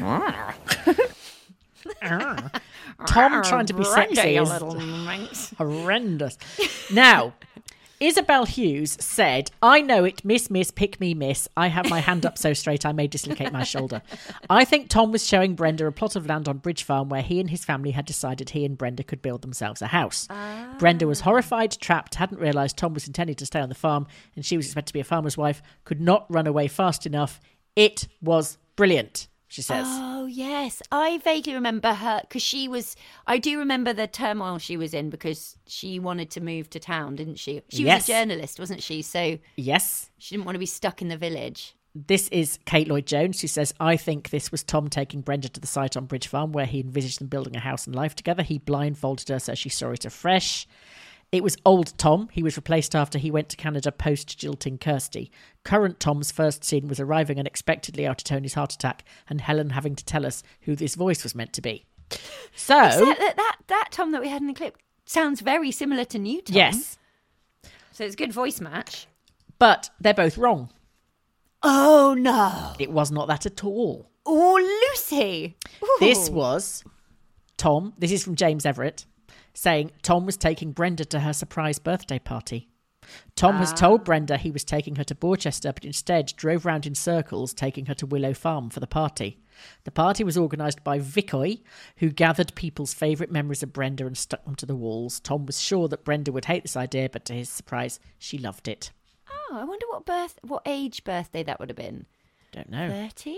[SPEAKER 4] Tom trying to be
[SPEAKER 3] Brenda,
[SPEAKER 4] sexy
[SPEAKER 3] you
[SPEAKER 4] is
[SPEAKER 3] little minx.
[SPEAKER 4] horrendous. Now, Isabel Hughes said, I know it, miss, miss, pick me, miss. I have my hand up so straight I may dislocate my shoulder. I think Tom was showing Brenda a plot of land on Bridge Farm where he and his family had decided he and Brenda could build themselves a house.
[SPEAKER 3] Ah.
[SPEAKER 4] Brenda was horrified, trapped, hadn't realised Tom was intending to stay on the farm, and she was expected to be a farmer's wife, could not run away fast enough. It was brilliant, she says.
[SPEAKER 3] Oh, yes. I vaguely remember her because she was. I do remember the turmoil she was in because she wanted to move to town, didn't she? She
[SPEAKER 4] Yes.
[SPEAKER 3] was a journalist, wasn't she? So
[SPEAKER 4] Yes.
[SPEAKER 3] she didn't want to be stuck in the village.
[SPEAKER 4] This is Kate Lloyd-Jones, who says, I think this was Tom taking Brenda to the site on Bridge Farm where he envisaged them building a house and life together. He blindfolded her so she saw it afresh. It was old Tom. He was replaced after he went to Canada post-jilting Kirsty. Current Tom's first scene was arriving unexpectedly after Tony's heart attack and Helen having to tell us who this voice was meant to be. So...
[SPEAKER 3] Except that, that, that Tom that we had in the clip sounds very similar to new Tom.
[SPEAKER 4] Yes.
[SPEAKER 3] So it's a good voice match.
[SPEAKER 4] But they're both wrong.
[SPEAKER 3] Oh, no.
[SPEAKER 4] It was not that at all.
[SPEAKER 3] Oh, Lucy. Ooh.
[SPEAKER 4] This was Tom. This is from James Everett. Saying Tom was taking Brenda to her surprise birthday party. Tom ah. has told Brenda he was taking her to Borchester, but instead drove round in circles, taking her to Willow Farm for the party. The party was organised by Vicoy, who gathered people's favourite memories of Brenda and stuck them to the walls. Tom was sure that Brenda would hate this idea, but to his surprise, she loved it.
[SPEAKER 3] Oh, I wonder what birth, what age birthday that would have been.
[SPEAKER 4] Don't know.
[SPEAKER 3] thirty?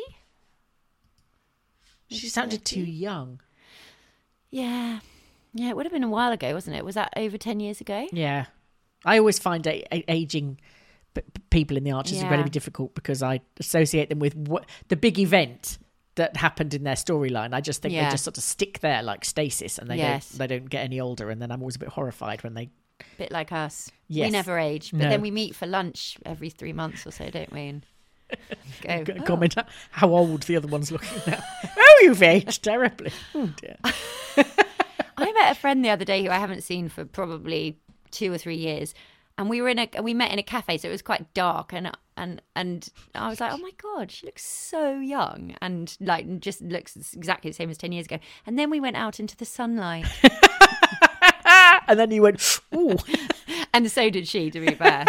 [SPEAKER 4] She sounded too young.
[SPEAKER 3] Yeah. Yeah, it would have been a while ago, wasn't it? Was that over ten years ago?
[SPEAKER 4] Yeah. I always find a- a- aging p- people in the Archers
[SPEAKER 3] yeah.
[SPEAKER 4] incredibly difficult because I associate them with what, the big event that happened in their storyline. I just think
[SPEAKER 3] yeah.
[SPEAKER 4] they just sort of stick there like stasis and they
[SPEAKER 3] yes.
[SPEAKER 4] don't they don't get any older, and then I'm always a bit horrified when they...
[SPEAKER 3] Bit like us.
[SPEAKER 4] Yes.
[SPEAKER 3] We never age, but
[SPEAKER 4] no.
[SPEAKER 3] then we meet for lunch every three months or so, don't we? And go,
[SPEAKER 4] G-
[SPEAKER 3] oh.
[SPEAKER 4] comment how old the other one's looking now. Oh, you've aged terribly. Oh, dear.
[SPEAKER 3] I met a friend the other day who I haven't seen for probably two or three years, and we were in a we met in a cafe, so it was quite dark, and and and I was like, oh my god, she looks so young, and like just looks exactly the same as ten years ago. And then we went out into the sunlight,
[SPEAKER 4] and then you went, ooh,
[SPEAKER 3] and so did she. To be fair,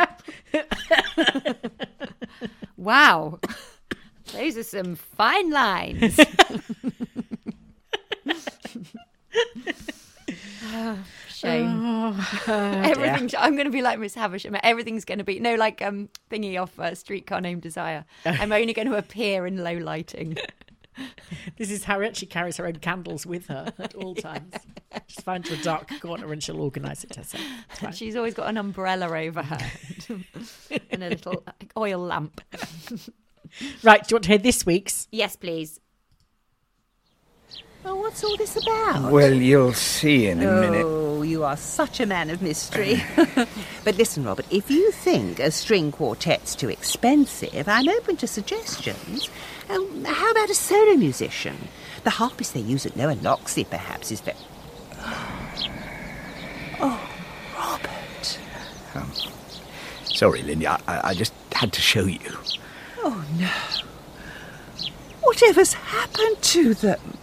[SPEAKER 3] wow, those are some fine lines. Oh, shame.
[SPEAKER 4] Oh, uh,
[SPEAKER 3] Everything. I'm going to be like Miss Havisham. Everything's going to be no like um thingy off uh, Streetcar Named Desire. I'm only going to appear in low lighting.
[SPEAKER 4] This is Harriet. She carries her own candles with her at all times. Just finds her a dark corner and she'll organise it herself.
[SPEAKER 3] She's always got an umbrella over her and a little oil lamp.
[SPEAKER 4] Right. Do you want to hear this week's?
[SPEAKER 3] Yes, please.
[SPEAKER 13] Oh, what's all this about?
[SPEAKER 14] Well, you'll see in a
[SPEAKER 13] oh,
[SPEAKER 14] minute.
[SPEAKER 13] Oh, you are such a man of mystery. But listen, Robert, if you think a string quartet's too expensive, I'm open to suggestions. Um, how about a solo musician? The harpist they use at Lower Loxley, perhaps, is very... Oh, Robert.
[SPEAKER 14] Um, sorry, Lindy, I, I just had to show you.
[SPEAKER 13] Oh, no. Whatever's happened to them?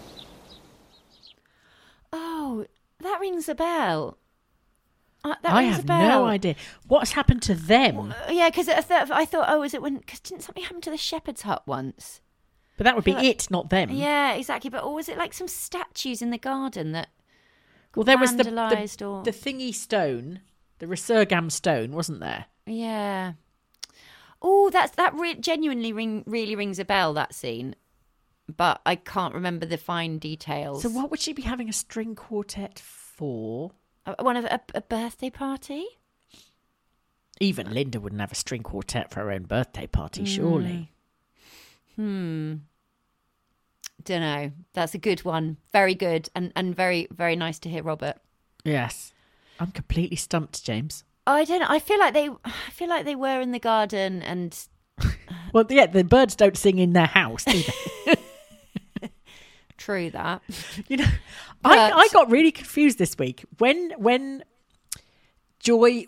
[SPEAKER 3] Oh, that rings a bell. Uh, that
[SPEAKER 4] I
[SPEAKER 3] rings
[SPEAKER 4] have
[SPEAKER 3] a bell.
[SPEAKER 4] no idea. What's happened to them?
[SPEAKER 3] Well, yeah, because I thought, I thought, oh, was it when... Because didn't something happen to the shepherd's hut once?
[SPEAKER 4] But that would be
[SPEAKER 3] like,
[SPEAKER 4] it, not them.
[SPEAKER 3] Yeah, exactly. But or was it like some statues in the garden that
[SPEAKER 4] Well, there was the,
[SPEAKER 3] vandalised
[SPEAKER 4] the,
[SPEAKER 3] or...
[SPEAKER 4] the thingy stone, the resurgam stone, wasn't there?
[SPEAKER 3] Yeah. Oh, that's that re- genuinely ring, really rings a bell, that scene. But I can't remember the fine details.
[SPEAKER 4] So what would she be having a string quartet for?
[SPEAKER 3] A, one of a, a birthday party?
[SPEAKER 4] Even Linda wouldn't have a string quartet for her own birthday party, mm. surely.
[SPEAKER 3] Hmm. Don't know. That's a good one. Very good, and and very very nice to hear, Robert.
[SPEAKER 4] Yes, I'm completely stumped, James.
[SPEAKER 3] I don't know. I feel like they. I feel like they were in the garden, and
[SPEAKER 4] well, yeah, the birds don't sing in their house, do they?
[SPEAKER 3] True that.
[SPEAKER 4] You know, but... I I got really confused this week when when Joy.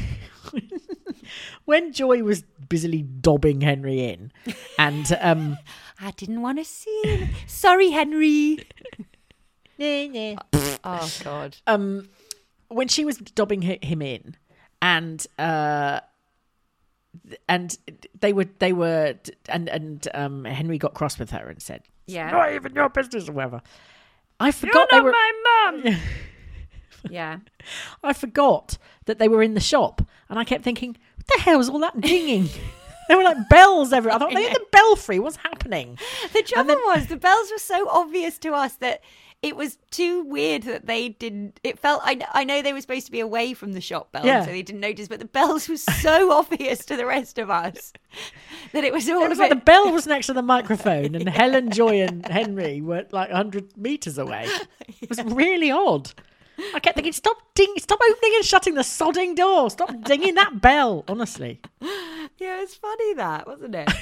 [SPEAKER 4] When Joy was busily dobbing Henry in, and um,
[SPEAKER 3] I didn't want to see him. Sorry, Henry.
[SPEAKER 4] Nah, nah.
[SPEAKER 3] Oh God.
[SPEAKER 4] Um, when she was dobbing him in, and uh, and they were they were and and um, Henry got cross with her and said,
[SPEAKER 3] "Yeah,
[SPEAKER 4] not even your business," or whatever. I forgot
[SPEAKER 3] You're
[SPEAKER 4] they were
[SPEAKER 3] my mum. Yeah,
[SPEAKER 4] I forgot that they were in the shop, and I kept thinking, what the hell was all that dinging? There were like bells everywhere. I thought, they had the belfry. What's happening?
[SPEAKER 3] The trouble then... was, the bells were so obvious to us that it was too weird that they didn't. It felt, I, I know they were supposed to be away from the shop bells,
[SPEAKER 4] yeah.
[SPEAKER 3] so they didn't notice, but the bells were so obvious to the rest of us that it was all
[SPEAKER 4] it was
[SPEAKER 3] a
[SPEAKER 4] like
[SPEAKER 3] bit...
[SPEAKER 4] the bell was next to the microphone, and Helen, Joy, and Henry were like one hundred metres away. It was really odd. I kept thinking, stop ding, stop opening and shutting the sodding door. Stop dinging that bell, honestly.
[SPEAKER 3] Yeah, it's funny that, wasn't it?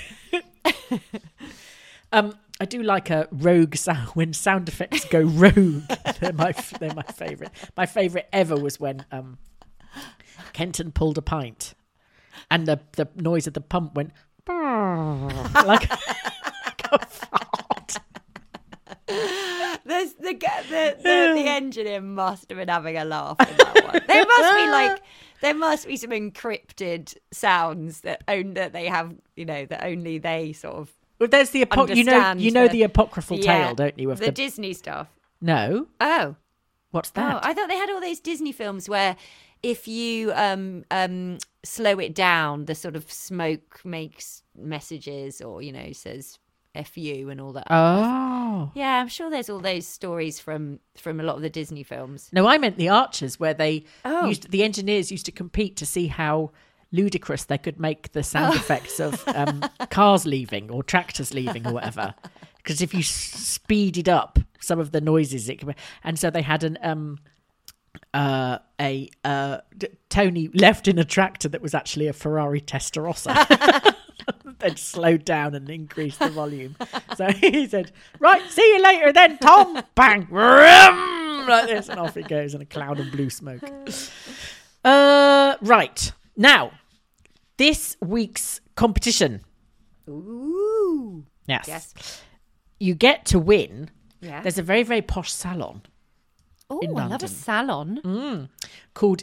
[SPEAKER 4] um, I do like a rogue sound when sound effects go rogue. they're my they're my favourite. My favourite ever was when um, Kenton pulled a pint, and the the noise of the pump went like, like a fart.
[SPEAKER 3] There's the, the the the engineer must have been having a laugh in that one. There must be like there must be some encrypted sounds that own that they have, you know, that only they sort of.
[SPEAKER 4] Well, there's the apo- you know you know
[SPEAKER 3] the,
[SPEAKER 4] the apocryphal
[SPEAKER 3] yeah,
[SPEAKER 4] tale, don't you? Of
[SPEAKER 3] the,
[SPEAKER 4] the
[SPEAKER 3] Disney stuff.
[SPEAKER 4] No.
[SPEAKER 3] Oh,
[SPEAKER 4] what's that?
[SPEAKER 3] Oh, I thought they had all those Disney films where if you um um slow it down, the sort of smoke makes messages, or you know says F you and all that.
[SPEAKER 4] Oh.
[SPEAKER 3] Yeah, I'm sure there's all those stories from from a lot of the Disney films.
[SPEAKER 4] No, I meant the Archers, where they
[SPEAKER 3] Oh.
[SPEAKER 4] used the engineers used to compete to see how ludicrous they could make the sound
[SPEAKER 3] Oh.
[SPEAKER 4] effects of um, cars leaving or tractors leaving or whatever. Because if you s- speeded up some of the noises, it could. And so they had an um uh a uh d- Tony left in a tractor that was actually a Ferrari Testarossa. Then slowed down and increased the volume. So he said, "Right, see you later then, Tom." Bang, vroom, like this, and off it goes in a cloud of blue smoke. Uh, right now, this week's competition.
[SPEAKER 3] Ooh,
[SPEAKER 4] yes,
[SPEAKER 3] yes.
[SPEAKER 4] You get to win.
[SPEAKER 3] Yeah.
[SPEAKER 4] There's a very very posh salon.
[SPEAKER 3] Oh,
[SPEAKER 4] in
[SPEAKER 3] I love
[SPEAKER 4] London.
[SPEAKER 3] a salon.
[SPEAKER 4] Mm, called.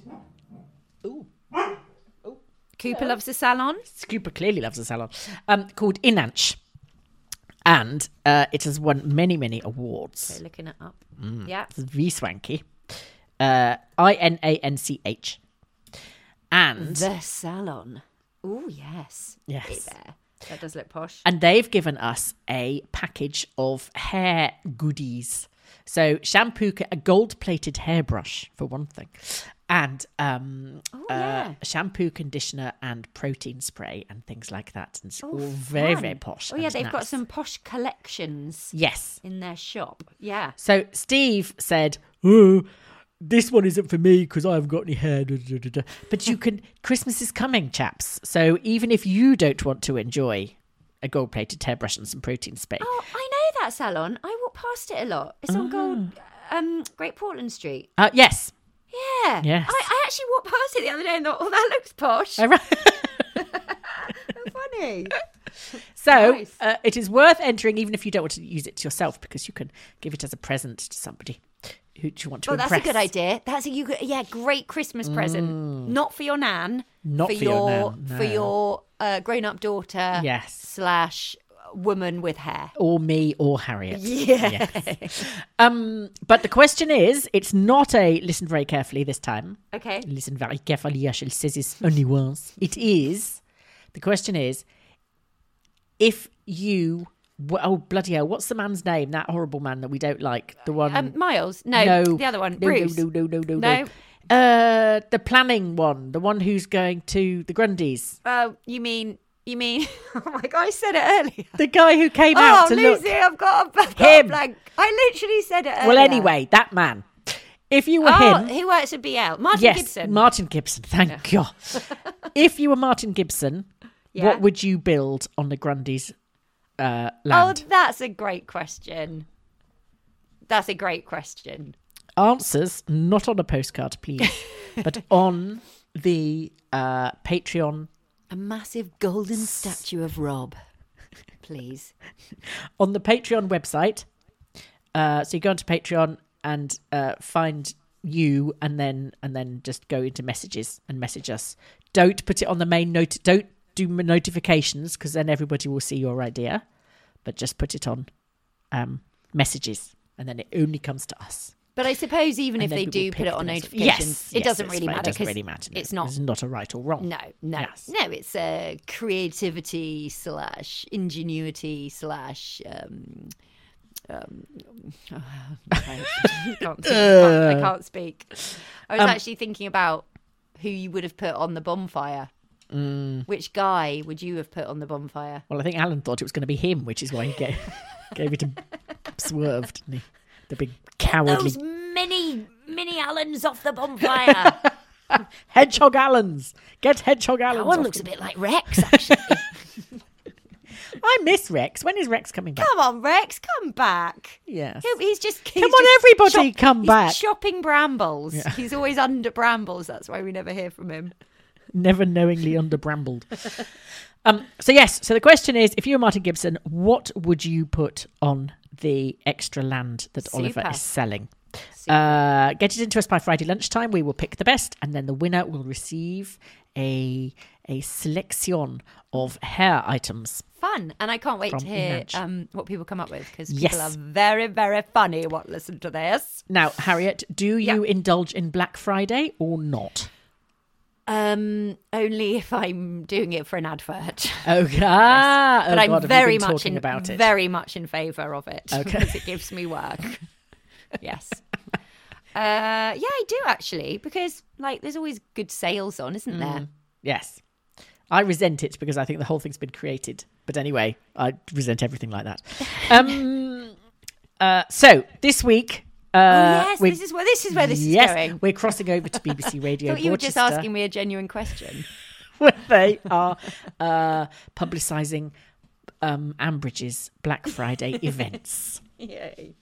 [SPEAKER 3] Cooper loves a salon.
[SPEAKER 4] Cooper clearly loves a salon. Um, called Inanch, and uh, it has won many many awards.
[SPEAKER 3] So looking it up.
[SPEAKER 4] Mm.
[SPEAKER 3] Yeah.
[SPEAKER 4] It's V swanky. Uh, I N A N C H. And
[SPEAKER 3] The salon. Oh, yes.
[SPEAKER 4] Yes.
[SPEAKER 3] Hey there. That does look posh.
[SPEAKER 4] And they've given us a package of hair goodies. So shampoo, a gold-plated hairbrush for one thing, and um,
[SPEAKER 3] Oh,
[SPEAKER 4] uh,
[SPEAKER 3] yeah.
[SPEAKER 4] a shampoo, conditioner, and protein spray, and things like that. And it's
[SPEAKER 3] Oh,
[SPEAKER 4] all very,
[SPEAKER 3] fun.
[SPEAKER 4] very posh.
[SPEAKER 3] Oh, yeah,
[SPEAKER 4] and
[SPEAKER 3] they've got
[SPEAKER 4] nice.
[SPEAKER 3] some posh collections.
[SPEAKER 4] Yes.
[SPEAKER 3] In their shop. Yeah.
[SPEAKER 4] So Steve said, "Oh, this one isn't for me because I haven't got any hair." Da, da, da, da. But you can. Christmas is coming, chaps. So even if you don't want to enjoy a gold-plated hairbrush and some protein spray,
[SPEAKER 3] Oh, I know that salon. I walk past it a lot. It's on Gold, um, Great Portland Street.
[SPEAKER 4] uh, yes,
[SPEAKER 3] Yeah.
[SPEAKER 4] Yes.
[SPEAKER 3] I, I actually walked past it the other day and thought, oh, that looks posh.
[SPEAKER 4] I ra-
[SPEAKER 3] Funny.
[SPEAKER 4] So
[SPEAKER 3] Nice.
[SPEAKER 4] uh, it is worth entering, even if you don't want to use it to yourself, because you can give it as a present to somebody who you want to
[SPEAKER 3] Oh,
[SPEAKER 4] impress.
[SPEAKER 3] that's a good idea. That's a you. Yeah, great Christmas present.
[SPEAKER 4] Mm.
[SPEAKER 3] Not for your nan.
[SPEAKER 4] Not for your nan,
[SPEAKER 3] for
[SPEAKER 4] no.
[SPEAKER 3] your uh, grown-up daughter.
[SPEAKER 4] Yes.
[SPEAKER 3] Slash woman with hair.
[SPEAKER 4] Or me or Harriet.
[SPEAKER 3] Yeah.
[SPEAKER 4] Yes. Um, but the question is, it's not a listen very carefully this time.
[SPEAKER 3] Okay.
[SPEAKER 4] Listen very carefully, she says this only once. It is, the question is, if you, oh bloody hell, what's the man's name? That horrible man that we don't like. The one.
[SPEAKER 3] Um, Miles. No,
[SPEAKER 4] no,
[SPEAKER 3] the other one.
[SPEAKER 4] No,
[SPEAKER 3] Bruce.
[SPEAKER 4] no, no, no, no, no,
[SPEAKER 3] No?
[SPEAKER 4] no. Uh, the planning one, the one who's going to the Grundys.
[SPEAKER 3] Oh, you mean, you mean, oh my God, I said it earlier.
[SPEAKER 4] The guy who came
[SPEAKER 3] Oh,
[SPEAKER 4] out to
[SPEAKER 3] Lucy,
[SPEAKER 4] look.
[SPEAKER 3] I've got a, I've got
[SPEAKER 4] Him.
[SPEAKER 3] a blank. I literally said it earlier.
[SPEAKER 4] Well, anyway, that man. If you were
[SPEAKER 3] Oh,
[SPEAKER 4] him.
[SPEAKER 3] he works at B L. Martin
[SPEAKER 4] yes,
[SPEAKER 3] Gibson.
[SPEAKER 4] Martin Gibson. Thank God. If you were Martin Gibson,
[SPEAKER 3] Yeah.
[SPEAKER 4] what would you build on the Grundys uh,
[SPEAKER 3] Oh,
[SPEAKER 4] land?
[SPEAKER 3] that's a great question. That's a great question.
[SPEAKER 4] Answers not on a postcard, please, but on the uh, Patreon.
[SPEAKER 3] A massive golden statue of Rob, please.
[SPEAKER 4] On the Patreon website. Uh, so you go onto Patreon and uh, find you, and then and then just go into messages and message us. Don't put it on the main note. Don't do m- notifications, because then everybody will see your idea. But just put it on um, messages, and then it only comes to us.
[SPEAKER 3] But I suppose even
[SPEAKER 4] And
[SPEAKER 3] if
[SPEAKER 4] then
[SPEAKER 3] they
[SPEAKER 4] we
[SPEAKER 3] do
[SPEAKER 4] will
[SPEAKER 3] put
[SPEAKER 4] pick
[SPEAKER 3] it on
[SPEAKER 4] the
[SPEAKER 3] notifications,
[SPEAKER 4] Yes,
[SPEAKER 3] it
[SPEAKER 4] yes,
[SPEAKER 3] doesn't
[SPEAKER 4] it's
[SPEAKER 3] really
[SPEAKER 4] fine.
[SPEAKER 3] matter.
[SPEAKER 4] It doesn't
[SPEAKER 3] 'cause
[SPEAKER 4] really matter.
[SPEAKER 3] It's
[SPEAKER 4] No,
[SPEAKER 3] not.
[SPEAKER 4] It's not a right or wrong.
[SPEAKER 3] No, no,
[SPEAKER 4] Yes.
[SPEAKER 3] no. It's a creativity slash ingenuity slash. Um, um, oh, I can't, I can't speak. I can't speak. I was
[SPEAKER 4] Um,
[SPEAKER 3] actually thinking about who you would have put on the bonfire.
[SPEAKER 4] Mm.
[SPEAKER 3] Which guy would you have put on the bonfire?
[SPEAKER 4] Well, I think Alan thought it was going to be him, which is why he gave, gave it a swerve, didn't he? The big cowardly.
[SPEAKER 3] Those mini, mini me Allens off the bonfire.
[SPEAKER 4] Hedgehog Allens. Get Hedgehog Allens.
[SPEAKER 3] That one
[SPEAKER 4] off
[SPEAKER 3] looks
[SPEAKER 4] the-
[SPEAKER 3] a bit like Rex, actually.
[SPEAKER 4] I miss Rex. When is Rex coming back?
[SPEAKER 3] Come on, Rex, come back.
[SPEAKER 4] Yes.
[SPEAKER 3] He'll- He's just he's
[SPEAKER 4] Come on,
[SPEAKER 3] just
[SPEAKER 4] everybody,
[SPEAKER 3] shop-
[SPEAKER 4] come
[SPEAKER 3] he's
[SPEAKER 4] back.
[SPEAKER 3] shopping brambles.
[SPEAKER 4] Yeah.
[SPEAKER 3] He's always under brambles. That's why we never hear from him.
[SPEAKER 4] Never knowingly under brambled. um, so yes, so the question is, if you were Martin Gibson, what would you put on the extra land that Oliver
[SPEAKER 3] Super.
[SPEAKER 4] is selling? Uh, get it into us by Friday lunchtime. We will pick the best, and then the winner will receive a a selection of hair items.
[SPEAKER 3] Fun. And I can't wait
[SPEAKER 4] From
[SPEAKER 3] to hear
[SPEAKER 4] Image.
[SPEAKER 3] um, what people come up with, because people
[SPEAKER 4] Yes.
[SPEAKER 3] are very, very funny what listen to this.
[SPEAKER 4] Now, Harriet, do you indulge in Black Friday or not?
[SPEAKER 3] Um, only if I'm doing it for an advert.
[SPEAKER 4] Okay. Ah,
[SPEAKER 3] but
[SPEAKER 4] oh
[SPEAKER 3] I'm
[SPEAKER 4] God, have you
[SPEAKER 3] very
[SPEAKER 4] been
[SPEAKER 3] much
[SPEAKER 4] talking
[SPEAKER 3] in,
[SPEAKER 4] about it?
[SPEAKER 3] very much in favour of it.
[SPEAKER 4] Okay.
[SPEAKER 3] Because it gives me work. Yes. Uh, yeah, I do actually, because like there's always good sales on, isn't there?
[SPEAKER 4] Mm, yes. I resent it because I think the whole thing's been created. But anyway, I resent everything like that. Um, uh, so this week. Uh,
[SPEAKER 3] oh yes,
[SPEAKER 4] we-
[SPEAKER 3] this is where this is where this
[SPEAKER 4] yes,
[SPEAKER 3] is going.
[SPEAKER 4] we're crossing over to B B C Radio.
[SPEAKER 3] I thought you were just
[SPEAKER 4] Dorchester,
[SPEAKER 3] asking me a genuine question.
[SPEAKER 4] where they are uh, publicising um, Ambridge's Black Friday events.
[SPEAKER 3] Yay.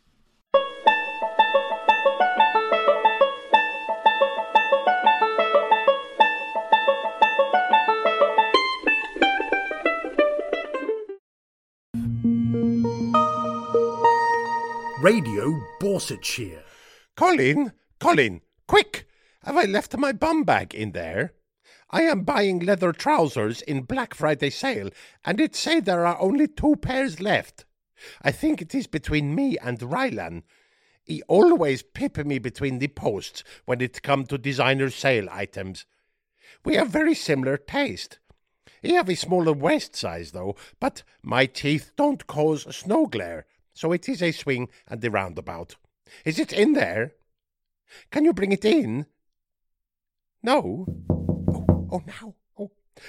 [SPEAKER 10] Radio Borsetshire.
[SPEAKER 15] Colin, Colin, quick! Have I left my bum bag in there? I am buying leather trousers in Black Friday sale, and it say there are only two pairs left. I think it is between me and Rylan. He always pip me between the posts when it come to designer sale items. We have very similar taste. He have a smaller waist size, though, but my teeth don't cause snow glare, so it is a swing and a roundabout. Is it in there? Can you bring it in? No? Oh, oh now. Oh.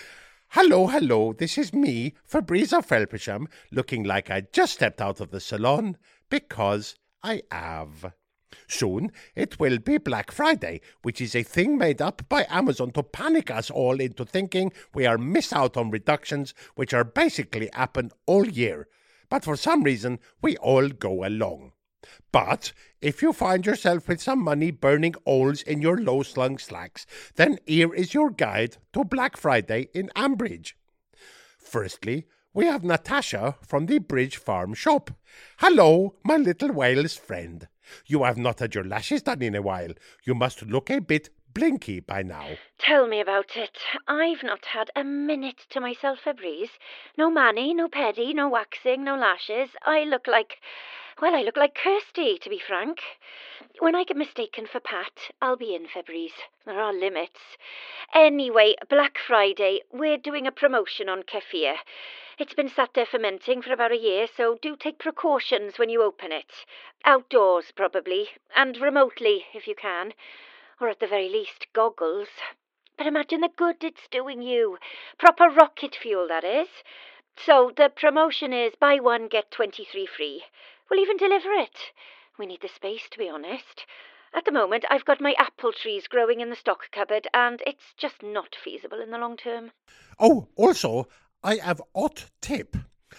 [SPEAKER 15] Hello, hello, this is me, Fabrice of Felpersham, looking like I just stepped out of the salon, because I have. Soon it will be Black Friday, which is a thing made up by Amazon to panic us all into thinking we are miss out on reductions which are basically happen all year. But for some reason, we all go along. But if you find yourself with some money burning holes in your low-slung slacks, then here is your guide to Black Friday in Ambridge. Firstly, we have Natasha from the Bridge Farm shop. Hello, my little Wales friend. You have not had your lashes done in a while. You must look a bit blinky by now.
[SPEAKER 16] Tell me about it. I've not had a minute to myself, Fabrice. No mani, no pedi, no waxing, no lashes. I look like... Well, I look like Kirsty, to be frank. When I get mistaken for Pat, I'll be in, Fabrice. There are limits. Anyway, Black Friday, we're doing a promotion on kefir. It's been sat there fermenting for about a year, so do take precautions when you open it. Outdoors, probably, and remotely, if you can. Or at the very least, goggles. But imagine the good it's doing you. Proper rocket fuel, that is. So the promotion is buy one, get twenty-three free. We'll even deliver it. We need the space, to be honest. At the moment, I've got my apple trees growing in the stock cupboard, and it's just not feasible in the long term.
[SPEAKER 15] Oh, also, I have hot tip.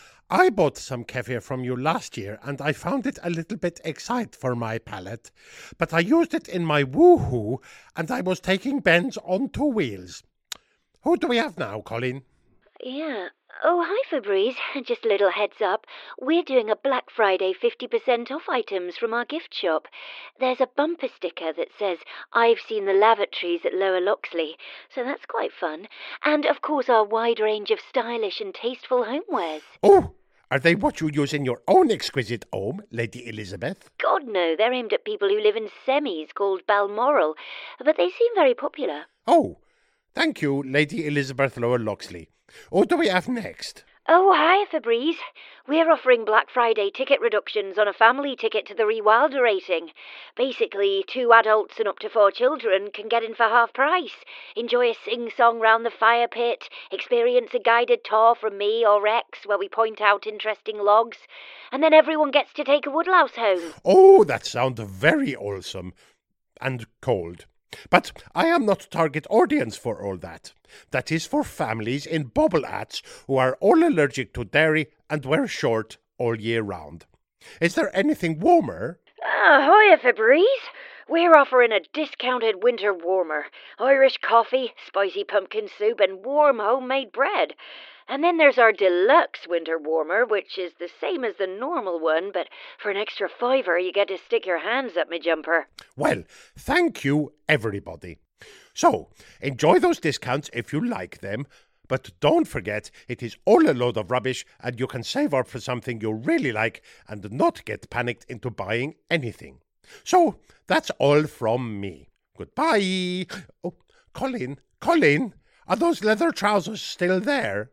[SPEAKER 15] I bought some kefir from you last year, and I found it a little bit excite for my palate. But I used it in my woohoo, and I was taking bends on two wheels. Who do we have now, Colin?
[SPEAKER 16] Yeah. Oh, hi, Fabrice. Just a little heads up. We're doing a Black Friday fifty percent off items from our gift shop. There's a bumper sticker that says, I've seen the lavatories at Lower Loxley, so that's quite fun. And, of course, our wide range of stylish and tasteful homewares.
[SPEAKER 15] Oh, are they what you use in your own exquisite home, Lady Elizabeth?
[SPEAKER 16] God, no, they're aimed at people who live in semis called Balmoral, but they seem very popular.
[SPEAKER 15] Oh, thank you, Lady Elizabeth Lower Loxley. What do we have next?
[SPEAKER 16] Oh, hi, Fabrice. We're offering Black Friday ticket reductions on a family ticket to the Rewilder rating. Basically, two adults and up to four children can get in for half price, enjoy a sing-song round the fire pit, experience a guided tour from me or Rex where we point out interesting logs, and then everyone gets to take a woodlouse home.
[SPEAKER 15] Oh, that sounds very wholesome. and cold. But I am not target audience for all that. That is for families in bobble hats who are all allergic to dairy and wear short all year round. Is there anything warmer?
[SPEAKER 16] Ah, hiya, Febreze. We're offering a discounted winter warmer. Irish coffee, spicy pumpkin soup, and warm homemade bread. And then there's our deluxe winter warmer, which is the same as the normal one, but for an extra fiver you get to stick your hands up my jumper.
[SPEAKER 15] Well, thank you, everybody. So, enjoy those discounts if you like them, but don't forget it is all a load of rubbish and you can save up for something you really like and not get panicked into buying anything. So, that's all from me. Goodbye. Oh, Colin, Colin, are those leather trousers still there?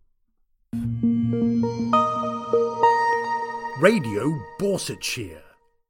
[SPEAKER 10] Radio Borsetshire.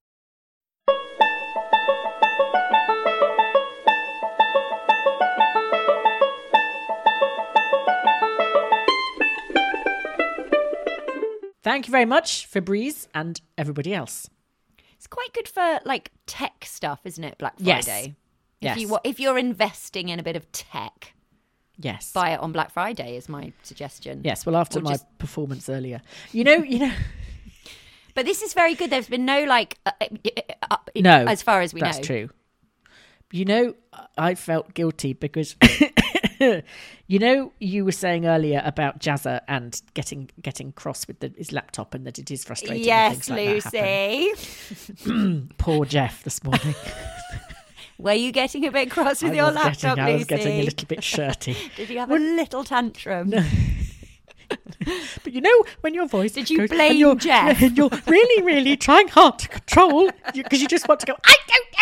[SPEAKER 4] Thank you very much, Febreze and everybody else.
[SPEAKER 3] It's quite good for like tech stuff, isn't it? Black
[SPEAKER 4] Yes.
[SPEAKER 3] Friday.
[SPEAKER 4] Yes.
[SPEAKER 3] If you wa- if you're investing in a bit of tech,
[SPEAKER 4] yes,
[SPEAKER 3] buy it on Black Friday is my suggestion.
[SPEAKER 4] Yes, well, after
[SPEAKER 3] Or
[SPEAKER 4] my
[SPEAKER 3] just-
[SPEAKER 4] performance earlier. You know, you know...
[SPEAKER 3] But this is very good. There's been no like, uh, uh, uh,
[SPEAKER 4] No,
[SPEAKER 3] as far as we
[SPEAKER 4] that's
[SPEAKER 3] know.
[SPEAKER 4] true. You know, I felt guilty because, you know, you were saying earlier about Jazza and getting getting cross with the, his laptop and that it is frustrating.
[SPEAKER 3] Yes,
[SPEAKER 4] and things like that
[SPEAKER 3] Lucy.
[SPEAKER 4] happen. Poor Jeff this morning.
[SPEAKER 3] Were you getting a bit cross with
[SPEAKER 4] I
[SPEAKER 3] your
[SPEAKER 4] was
[SPEAKER 3] laptop,
[SPEAKER 4] getting,
[SPEAKER 3] Lucy?
[SPEAKER 4] I was getting a little bit shirty.
[SPEAKER 3] Did you have a little tantrum?
[SPEAKER 4] No. But you know, when your voice
[SPEAKER 3] Did you
[SPEAKER 4] goes,
[SPEAKER 3] blame
[SPEAKER 4] and you're,
[SPEAKER 3] Jeff?
[SPEAKER 4] and you're really, really trying hard to control because you just want to go, I don't know.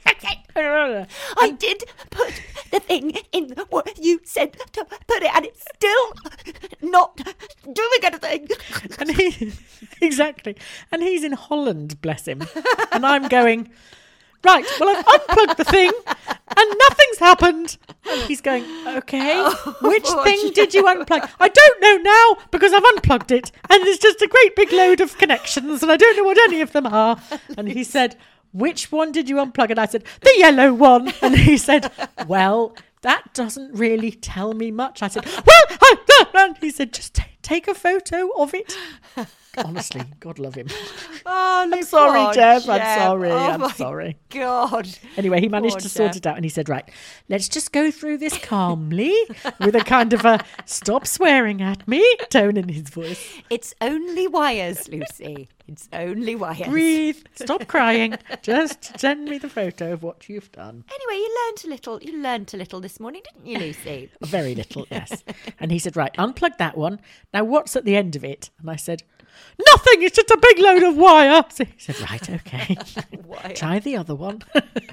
[SPEAKER 3] I did put the thing in what you said to put it, and it's still not doing anything.
[SPEAKER 4] And he, exactly. And he's in Holland, bless him. And I'm going, right, well, I've unplugged the thing and nothing's happened. And he's going, okay,
[SPEAKER 3] Oh,
[SPEAKER 4] which
[SPEAKER 3] poor
[SPEAKER 4] thing
[SPEAKER 3] Jeff.
[SPEAKER 4] did you unplug? I don't know now because I've unplugged it and there's just a great big load of connections and I don't know what any of them are. And he said, which one did you unplug? And I said, the yellow one. And he said, well, that doesn't really tell me much. I said, well, I, and he said, just t- take a photo of it. Honestly, God love him.
[SPEAKER 3] Oh,
[SPEAKER 4] I'm sorry,
[SPEAKER 3] poor
[SPEAKER 4] Jeff. I'm
[SPEAKER 3] Jeff.
[SPEAKER 4] sorry.
[SPEAKER 3] Oh,
[SPEAKER 4] I'm
[SPEAKER 3] my
[SPEAKER 4] sorry.
[SPEAKER 3] God.
[SPEAKER 4] Anyway, he managed
[SPEAKER 3] Poor
[SPEAKER 4] to sort
[SPEAKER 3] Jeff.
[SPEAKER 4] it out and he said, right, let's just go through this calmly with a kind of a stop swearing at me tone in his voice.
[SPEAKER 3] It's only wires, Lucy. It's only wires.
[SPEAKER 4] Breathe. Stop crying. Just send me the photo of what you've done.
[SPEAKER 3] Anyway, you learnt a little. You learnt a little this morning, didn't you, Lucy?
[SPEAKER 4] Very little, yes. And he said, right, unplug that one. Now, what's at the end of it? And I said, nothing. It's just a big load of wire. So he said, right, okay.
[SPEAKER 3] Wire.
[SPEAKER 4] Try the other one.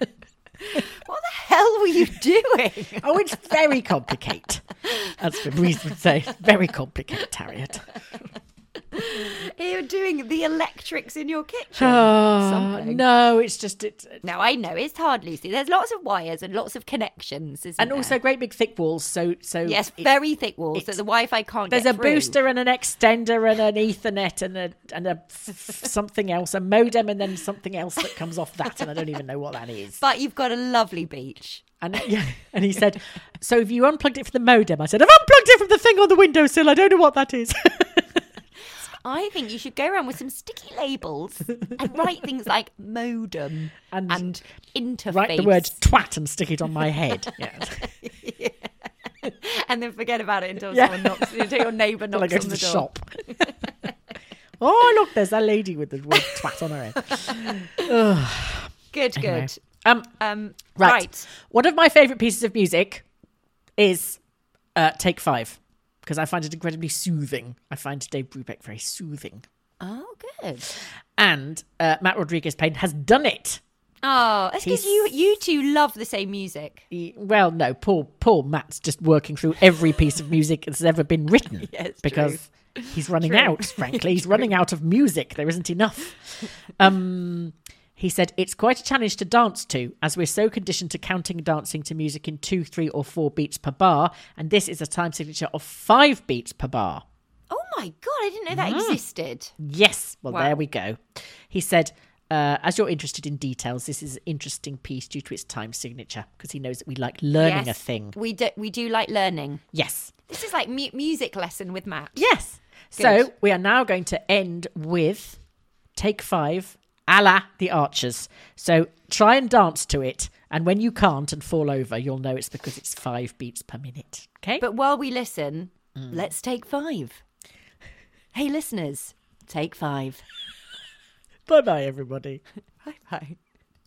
[SPEAKER 3] What the hell were you doing?
[SPEAKER 4] Oh, it's very complicated. As Fabrice would say, very complicated, Harriet.
[SPEAKER 3] You're doing the electrics in your kitchen.
[SPEAKER 4] Oh,
[SPEAKER 3] Something.
[SPEAKER 4] no, it's just... it's.
[SPEAKER 3] No, I know. It's hard, Lucy. There's lots of wires and lots of connections, isn't
[SPEAKER 4] And
[SPEAKER 3] there?
[SPEAKER 4] also great big thick walls, so... so
[SPEAKER 3] Yes,
[SPEAKER 4] it-
[SPEAKER 3] very thick walls
[SPEAKER 4] it's-
[SPEAKER 3] that the Wi-Fi can't
[SPEAKER 4] There's
[SPEAKER 3] get
[SPEAKER 4] a
[SPEAKER 3] through.
[SPEAKER 4] booster and an extender and an Ethernet and a and a f- f- something else, a modem, and then something else that comes off that, and I don't even know what that is.
[SPEAKER 3] But you've got a lovely beach.
[SPEAKER 4] And yeah, and he said, so if you unplugged it from the modem, I said, I've unplugged it from the thing on the windowsill. I don't know what that is.
[SPEAKER 3] I think you should go around with some sticky labels and write things like modem
[SPEAKER 4] and,
[SPEAKER 3] and interface.
[SPEAKER 4] Write the word twat and stick it on my head. Yes.
[SPEAKER 3] Yeah. And then forget about it until
[SPEAKER 4] Yeah.
[SPEAKER 3] someone knocks, until your neighbour
[SPEAKER 4] Until I
[SPEAKER 3] knocks
[SPEAKER 4] go
[SPEAKER 3] on
[SPEAKER 4] to
[SPEAKER 3] the,
[SPEAKER 4] the
[SPEAKER 3] door.
[SPEAKER 4] shop. Oh, look, there's that lady with the word twat on her head. Ugh.
[SPEAKER 3] Good,
[SPEAKER 4] Anyway.
[SPEAKER 3] good.
[SPEAKER 4] Um,
[SPEAKER 3] Um,
[SPEAKER 4] right.
[SPEAKER 3] right.
[SPEAKER 4] One of my favourite pieces of music is uh, Take Five, because I find it incredibly soothing. I find Dave Brubeck very soothing.
[SPEAKER 3] Oh, good.
[SPEAKER 4] And uh, Matt Rodriguez-Payne has done it.
[SPEAKER 3] Oh, it's because
[SPEAKER 4] He's-
[SPEAKER 3] you you two love the same music.
[SPEAKER 4] He- well, no, poor, poor Matt's just working through every piece of music that's ever been written.
[SPEAKER 3] Yeah, it's
[SPEAKER 4] because he's running
[SPEAKER 3] True.
[SPEAKER 4] out, frankly. He's running out of music. There isn't enough. Um, he said, it's quite a challenge to dance to, as we're so conditioned to counting and dancing to music in two, three or four beats per bar. And this is a time signature of five beats per bar.
[SPEAKER 3] Oh my God, I didn't know that
[SPEAKER 4] Mm.
[SPEAKER 3] existed.
[SPEAKER 4] Yes. Well,
[SPEAKER 3] Wow.
[SPEAKER 4] there we go. He said, Uh, as you're interested in details, this is an interesting piece due to its time signature, because he knows that we like learning
[SPEAKER 3] yes,
[SPEAKER 4] a thing.
[SPEAKER 3] We do, we do like learning.
[SPEAKER 4] Yes.
[SPEAKER 3] This is like mu- music lesson with Matt.
[SPEAKER 4] Yes.
[SPEAKER 3] Good.
[SPEAKER 4] So we are now going to end with Take Five, a la The Archers. So try and dance to it, and when you can't and fall over, you'll know it's because it's five beats per minute. Okay?
[SPEAKER 3] But while we listen, mm. let's take five. Hey, listeners, take five.
[SPEAKER 4] Bye-bye, everybody.
[SPEAKER 3] Bye-bye.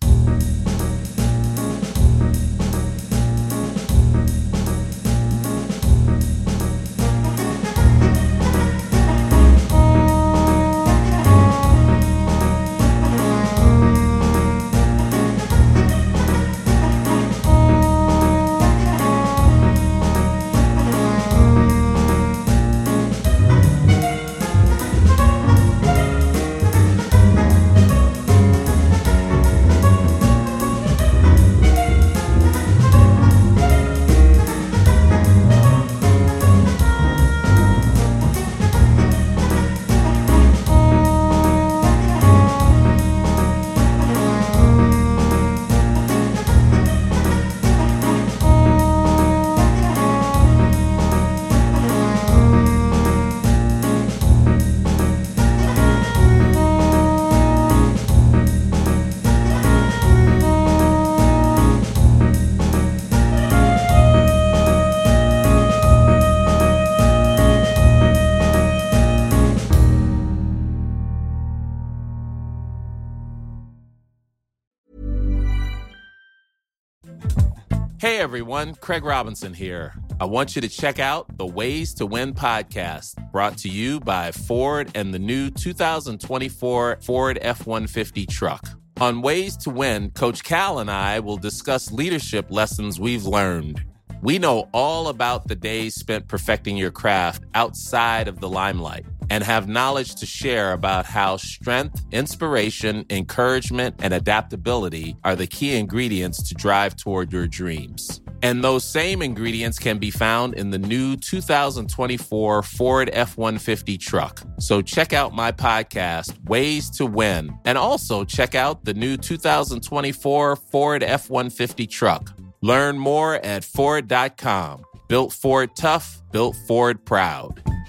[SPEAKER 17] Hey everyone, Craig Robinson here. I want you to check out the Ways to Win podcast, brought to you by Ford and the new two thousand twenty-four Ford F one fifty truck. On Ways to Win, Coach Cal and I will discuss leadership lessons we've learned. We know all about the days spent perfecting your craft outside of the limelight and have knowledge to share about how strength, inspiration, encouragement, and adaptability are the key ingredients to drive toward your dreams. And those same ingredients can be found in the new two thousand twenty-four Ford F one fifty truck. So check out my podcast, Ways to Win, and also check out the new two thousand twenty-four Ford F one fifty truck. Learn more at Ford dot com. Built Ford tough, built Ford proud.